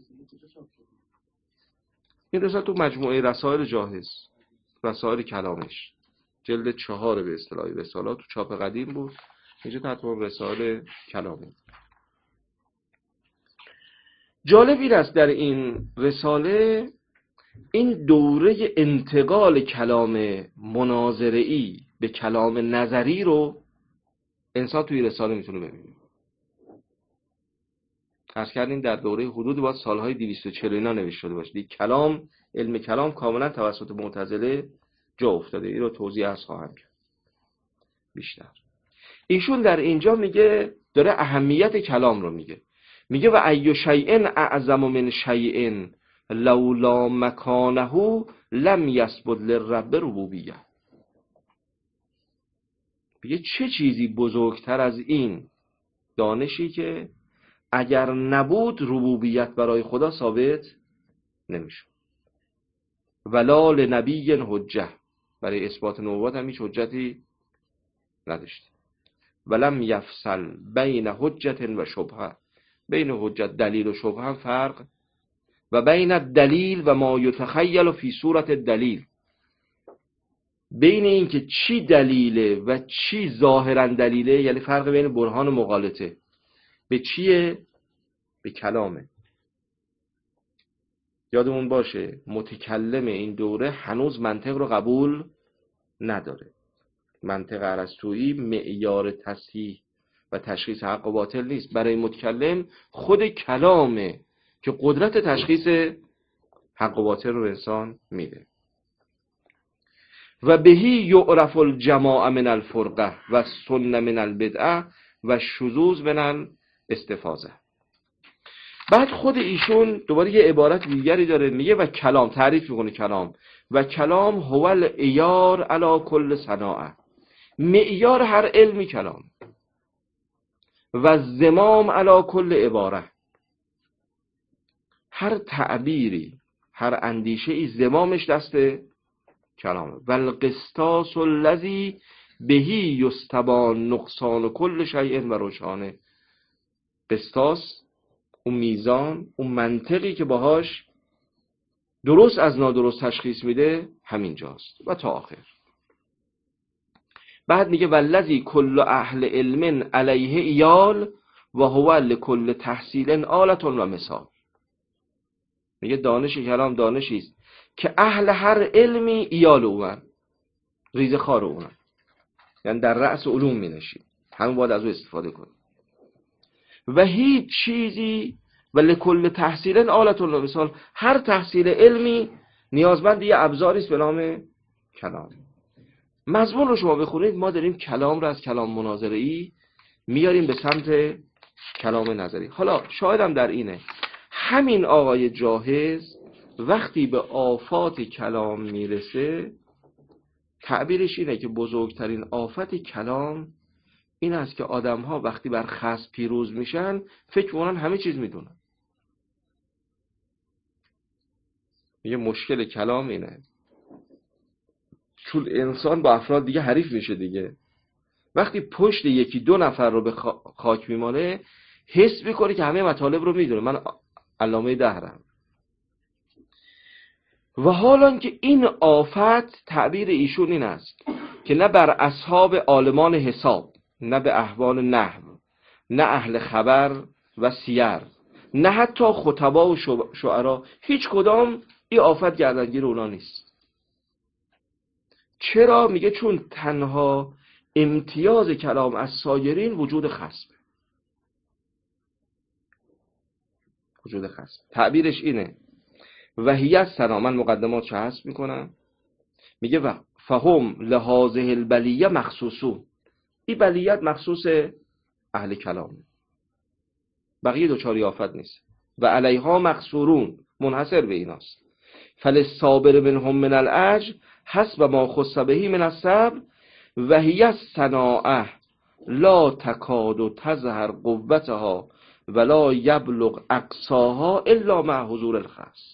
تو مجموعه رسائل جاهز، رسائل کلامش، جلد 4 به اصطلاح رسالات، تو چاپ قدیم بود، اینجا تحت رسائل کلامی. جالب این است در این رساله این دوره انتقال کلام مناظره‌ای به کلام نظری رو انسان توی رساله میتونه ببینه. عرض کردیم در دوره حدود باید سالهای 240 اینا نوشته شده باشه. دیگه کلام، علم کلام کاملا توسط معتزله جا افتاده. این رو توضیح از خواهم کرد بیشتر. ایشون در اینجا میگه، داره اهمیت کلام رو میگه و ای شیء اعظم من شیء لولا مکانه لم یثبت للرب ربوبیه. میگه چه چیزی بزرگتر از این دانشی که اگر نبود ربوبیت برای خدا ثابت نمیشه. ولا لنبی حجه، برای اثبات نبوت هم هیچ حجتی نداشت. ولم یفصل بین حجت و شبهه، بین حجت دلیل و شبهه هم فرق، و بین دلیل و ما یتخیل فی صورت دلیل، بین این که چی دلیله و چی ظاهرا دلیله، یعنی فرق بین برهان و مغالطه به چیه؟ به کلامه. یادمون باشه متکلم این دوره هنوز منطق رو قبول نداره. منطق ارسطویی معیار تصحیح و تشخیص حق و باطل نیست. برای متکلم خود کلامه که قدرت تشخیص حق و باطل رو انسان میده. و بهی یعرف الجماع من الفرقه و سنه من البدعه و شذوذ من الاستفاضه. بعد خود ایشون دوباره یه عبارت دیگری داره، میگه و کلام، تعریف میکنه کلام، و کلام هو العیار علی کل صناعه، معیار هر علمی کلام، و زمام علی کل عباره، هر تعبیری هر اندیشه ای زمامش دست کلامه. و القسطاس الذی بهی یستبان نقصان کل شیء و روشانه، قسطاس اون میزان، اون منطقی که باهاش درست از نادرست تشخیص میده همینجاست و تا آخر. بعد میگه والذی کل اهل علم علیه ایال و هو لکل تحصیل آلة و مثال. میگه دانش کلام دانشی است که اهل هر علمی ایال اون، ریزه خار اون، یعنی در رأس علوم مینشید، همون باید از او استفاده کنه. و هیچ چیزی و لکل تحصیل آلة و مثال، هر تحصیل علمی نیازمند یه ابزاری است به نام کلام. مضمون رو شما بخونید، ما داریم کلام رو از کلام مناظره‌ای میاریم به سمت کلام نظری. حالا شاهدم در اینه همین آقای جاهز وقتی به آفات کلام میرسه تعبیرش اینه که بزرگترین آفت کلام این است که آدم‌ها وقتی بر خصم پیروز میشن فکر می‌کنن همه چیز میدونن. یه مشکل کلام اینه، چون انسان با افراد دیگه حریف میشه دیگه، وقتی پشت یکی دو نفر رو به خاک میماله حس میکنه که همه مطالب رو میدونه، من علامه دهرم. و حالا که این آفت تعبیر ایشون این است که نه بر اصحاب عالمان حساب، نه به احوال نحو، نه اهل خبر و سیر نه حتی خطبا و شعرا، هیچ کدام این آفت گردنگیر اونا نیست. چرا؟ میگه چون تنها امتیاز کلام از سایرین وجود خصم. وجود خصم تعبیرش اینه. وحیت سنا، من مقدمات چه حذف میکنم، میگه فهم لهذه البلیه مخصوصون، این بلیت مخصوص اهل کلام، بقیه دوچاری آفت نیست. و علیها مقصورون، منحصر به ایناست. فللصابر منهم من العجز حسب ما خص به من الصبر و هی الصناعه لا تکاد تظهر قوتها ولا یبلغ اقصاها الا مع حضور الخصم.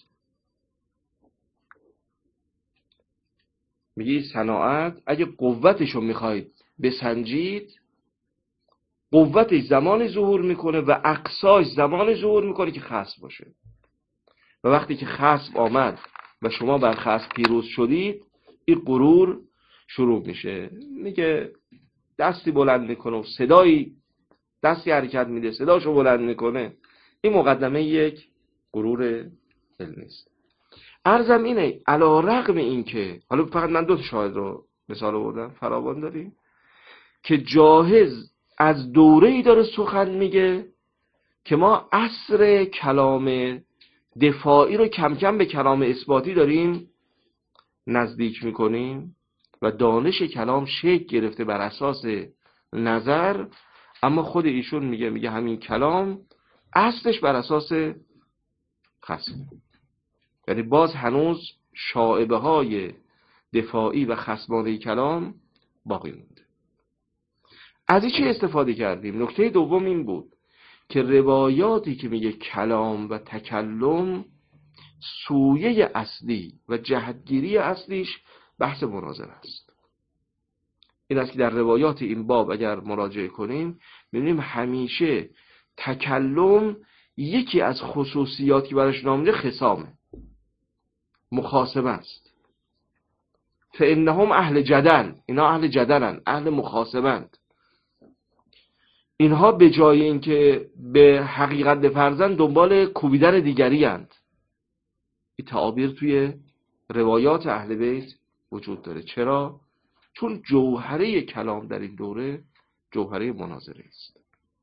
میگی صناعت اگه قوتشو میخواید بسنجید، قوتش زمانی ظهور میکنه و اقصاش زمانی ظهور میکنه که خصم باشه. و وقتی که خصم آمد و شما بر خصم پیروز شدید، این غرور شروع میشه. میگه دستی بلند میکنه و صدایی، دستی حرکت میده صداشو بلند میکنه، این مقدمه یک غرور علمی است. عرضم اینه علی رغم این که، حالا فقط من 2 شاهد رو مثال آوردم، فراوان داریم که جاهز از دوره‌ای داره سخن میگه که ما عصر کلام دفاعی رو کم کم به کلام اثباتی داریم نزدیک میکنیم و دانش کلام شکل گرفته بر اساس نظر، اما خود ایشون میگه همین کلام اصلش بر اساس خصم، یعنی باز هنوز شائبه های دفاعی و خصمانه کلام باقی مونده. از این چه استفاده کردیم؟ نکته دوم این بود که روایاتی که میگه کلام و تکلم سویه اصلی و جهتگیری اصلیش بحث مناظره است. این است که در روایات این باب اگر مراجعه کنیم می‌بینیم همیشه تکلم یکی از خصوصیاتی برش نامیده خصامه، مخاصمه است. فانهم اهل جدل، اینا اهل جدلن، اهل مخاصمند. اینها به جای اینکه به حقیقت بپردازن دنبال کوبیدن دیگری اند. این تعابیر توی روایات اهل بیت وجود داره. چرا؟ چون جوهره کلام در این دوره جوهره مناظره است.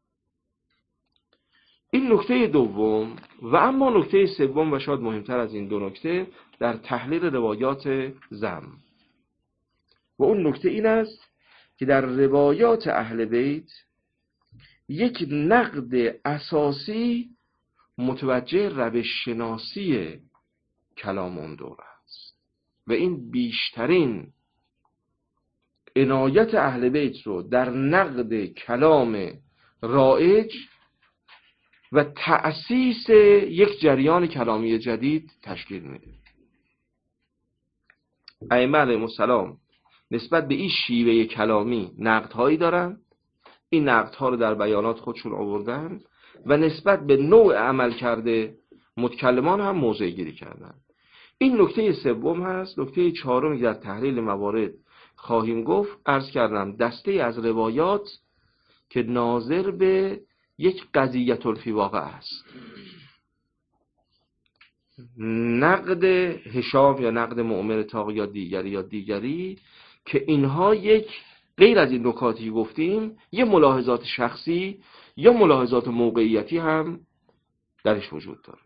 این نکته دوم. و اما نکته سوم و شاید مهمتر از این 2 نکته در تحلیل روایات ذم، و اون نکته این است که در روایات اهل بیت یک نقد اساسی متوجه روش شناسی کلام اون دوره است و این بیشترین عنایت اهل بیت رو در نقد کلام رایج و تأسیس یک جریان کلامی جدید تشکیل میده. ائمه علیهم السلام نسبت به این شیوه کلامی نقدهایی دارن، این نقدها رو در بیانات خودشون آوردن و نسبت به نوع عمل کرده متکلمان هم موضع گیری کردن. این نکته سوم هست. نکته چهارمی در تحلیل موارد خواهیم گفت، عرض کردم دسته از روایات که ناظر به یک قضیة الفیواقع است. نقد هشام یا نقد مؤمن طاغ یا دیگری که اینها یک غیر از این نکاتی گفتیم یه ملاحظات شخصی یا ملاحظات موقعیتی هم درش وجود داره.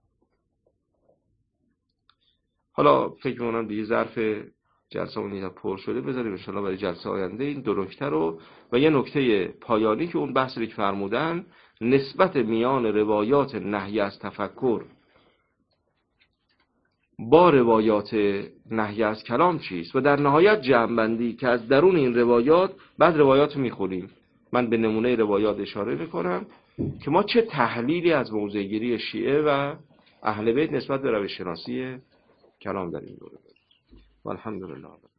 حالا فکر می‌کنم دیگه ظرف جلسه اون پر شده، بذاریم ان شاءالله برای جلسه آینده این 2 نکته رو و یه نکته پایانی که اون بحثی که فرمودن نسبت میان روایات نهی از تفکر با روایات نهی از کلام چیست و در نهایت جمع‌بندی که از درون این روایات بعد روایات میخونیم. من به نمونه روایات اشاره میکنم که ما چه تحلیلی از موضع‌گیری شیعه و اهل بیت نسبت به روش شناسی کلام در این دوره داریم. والحمدلله.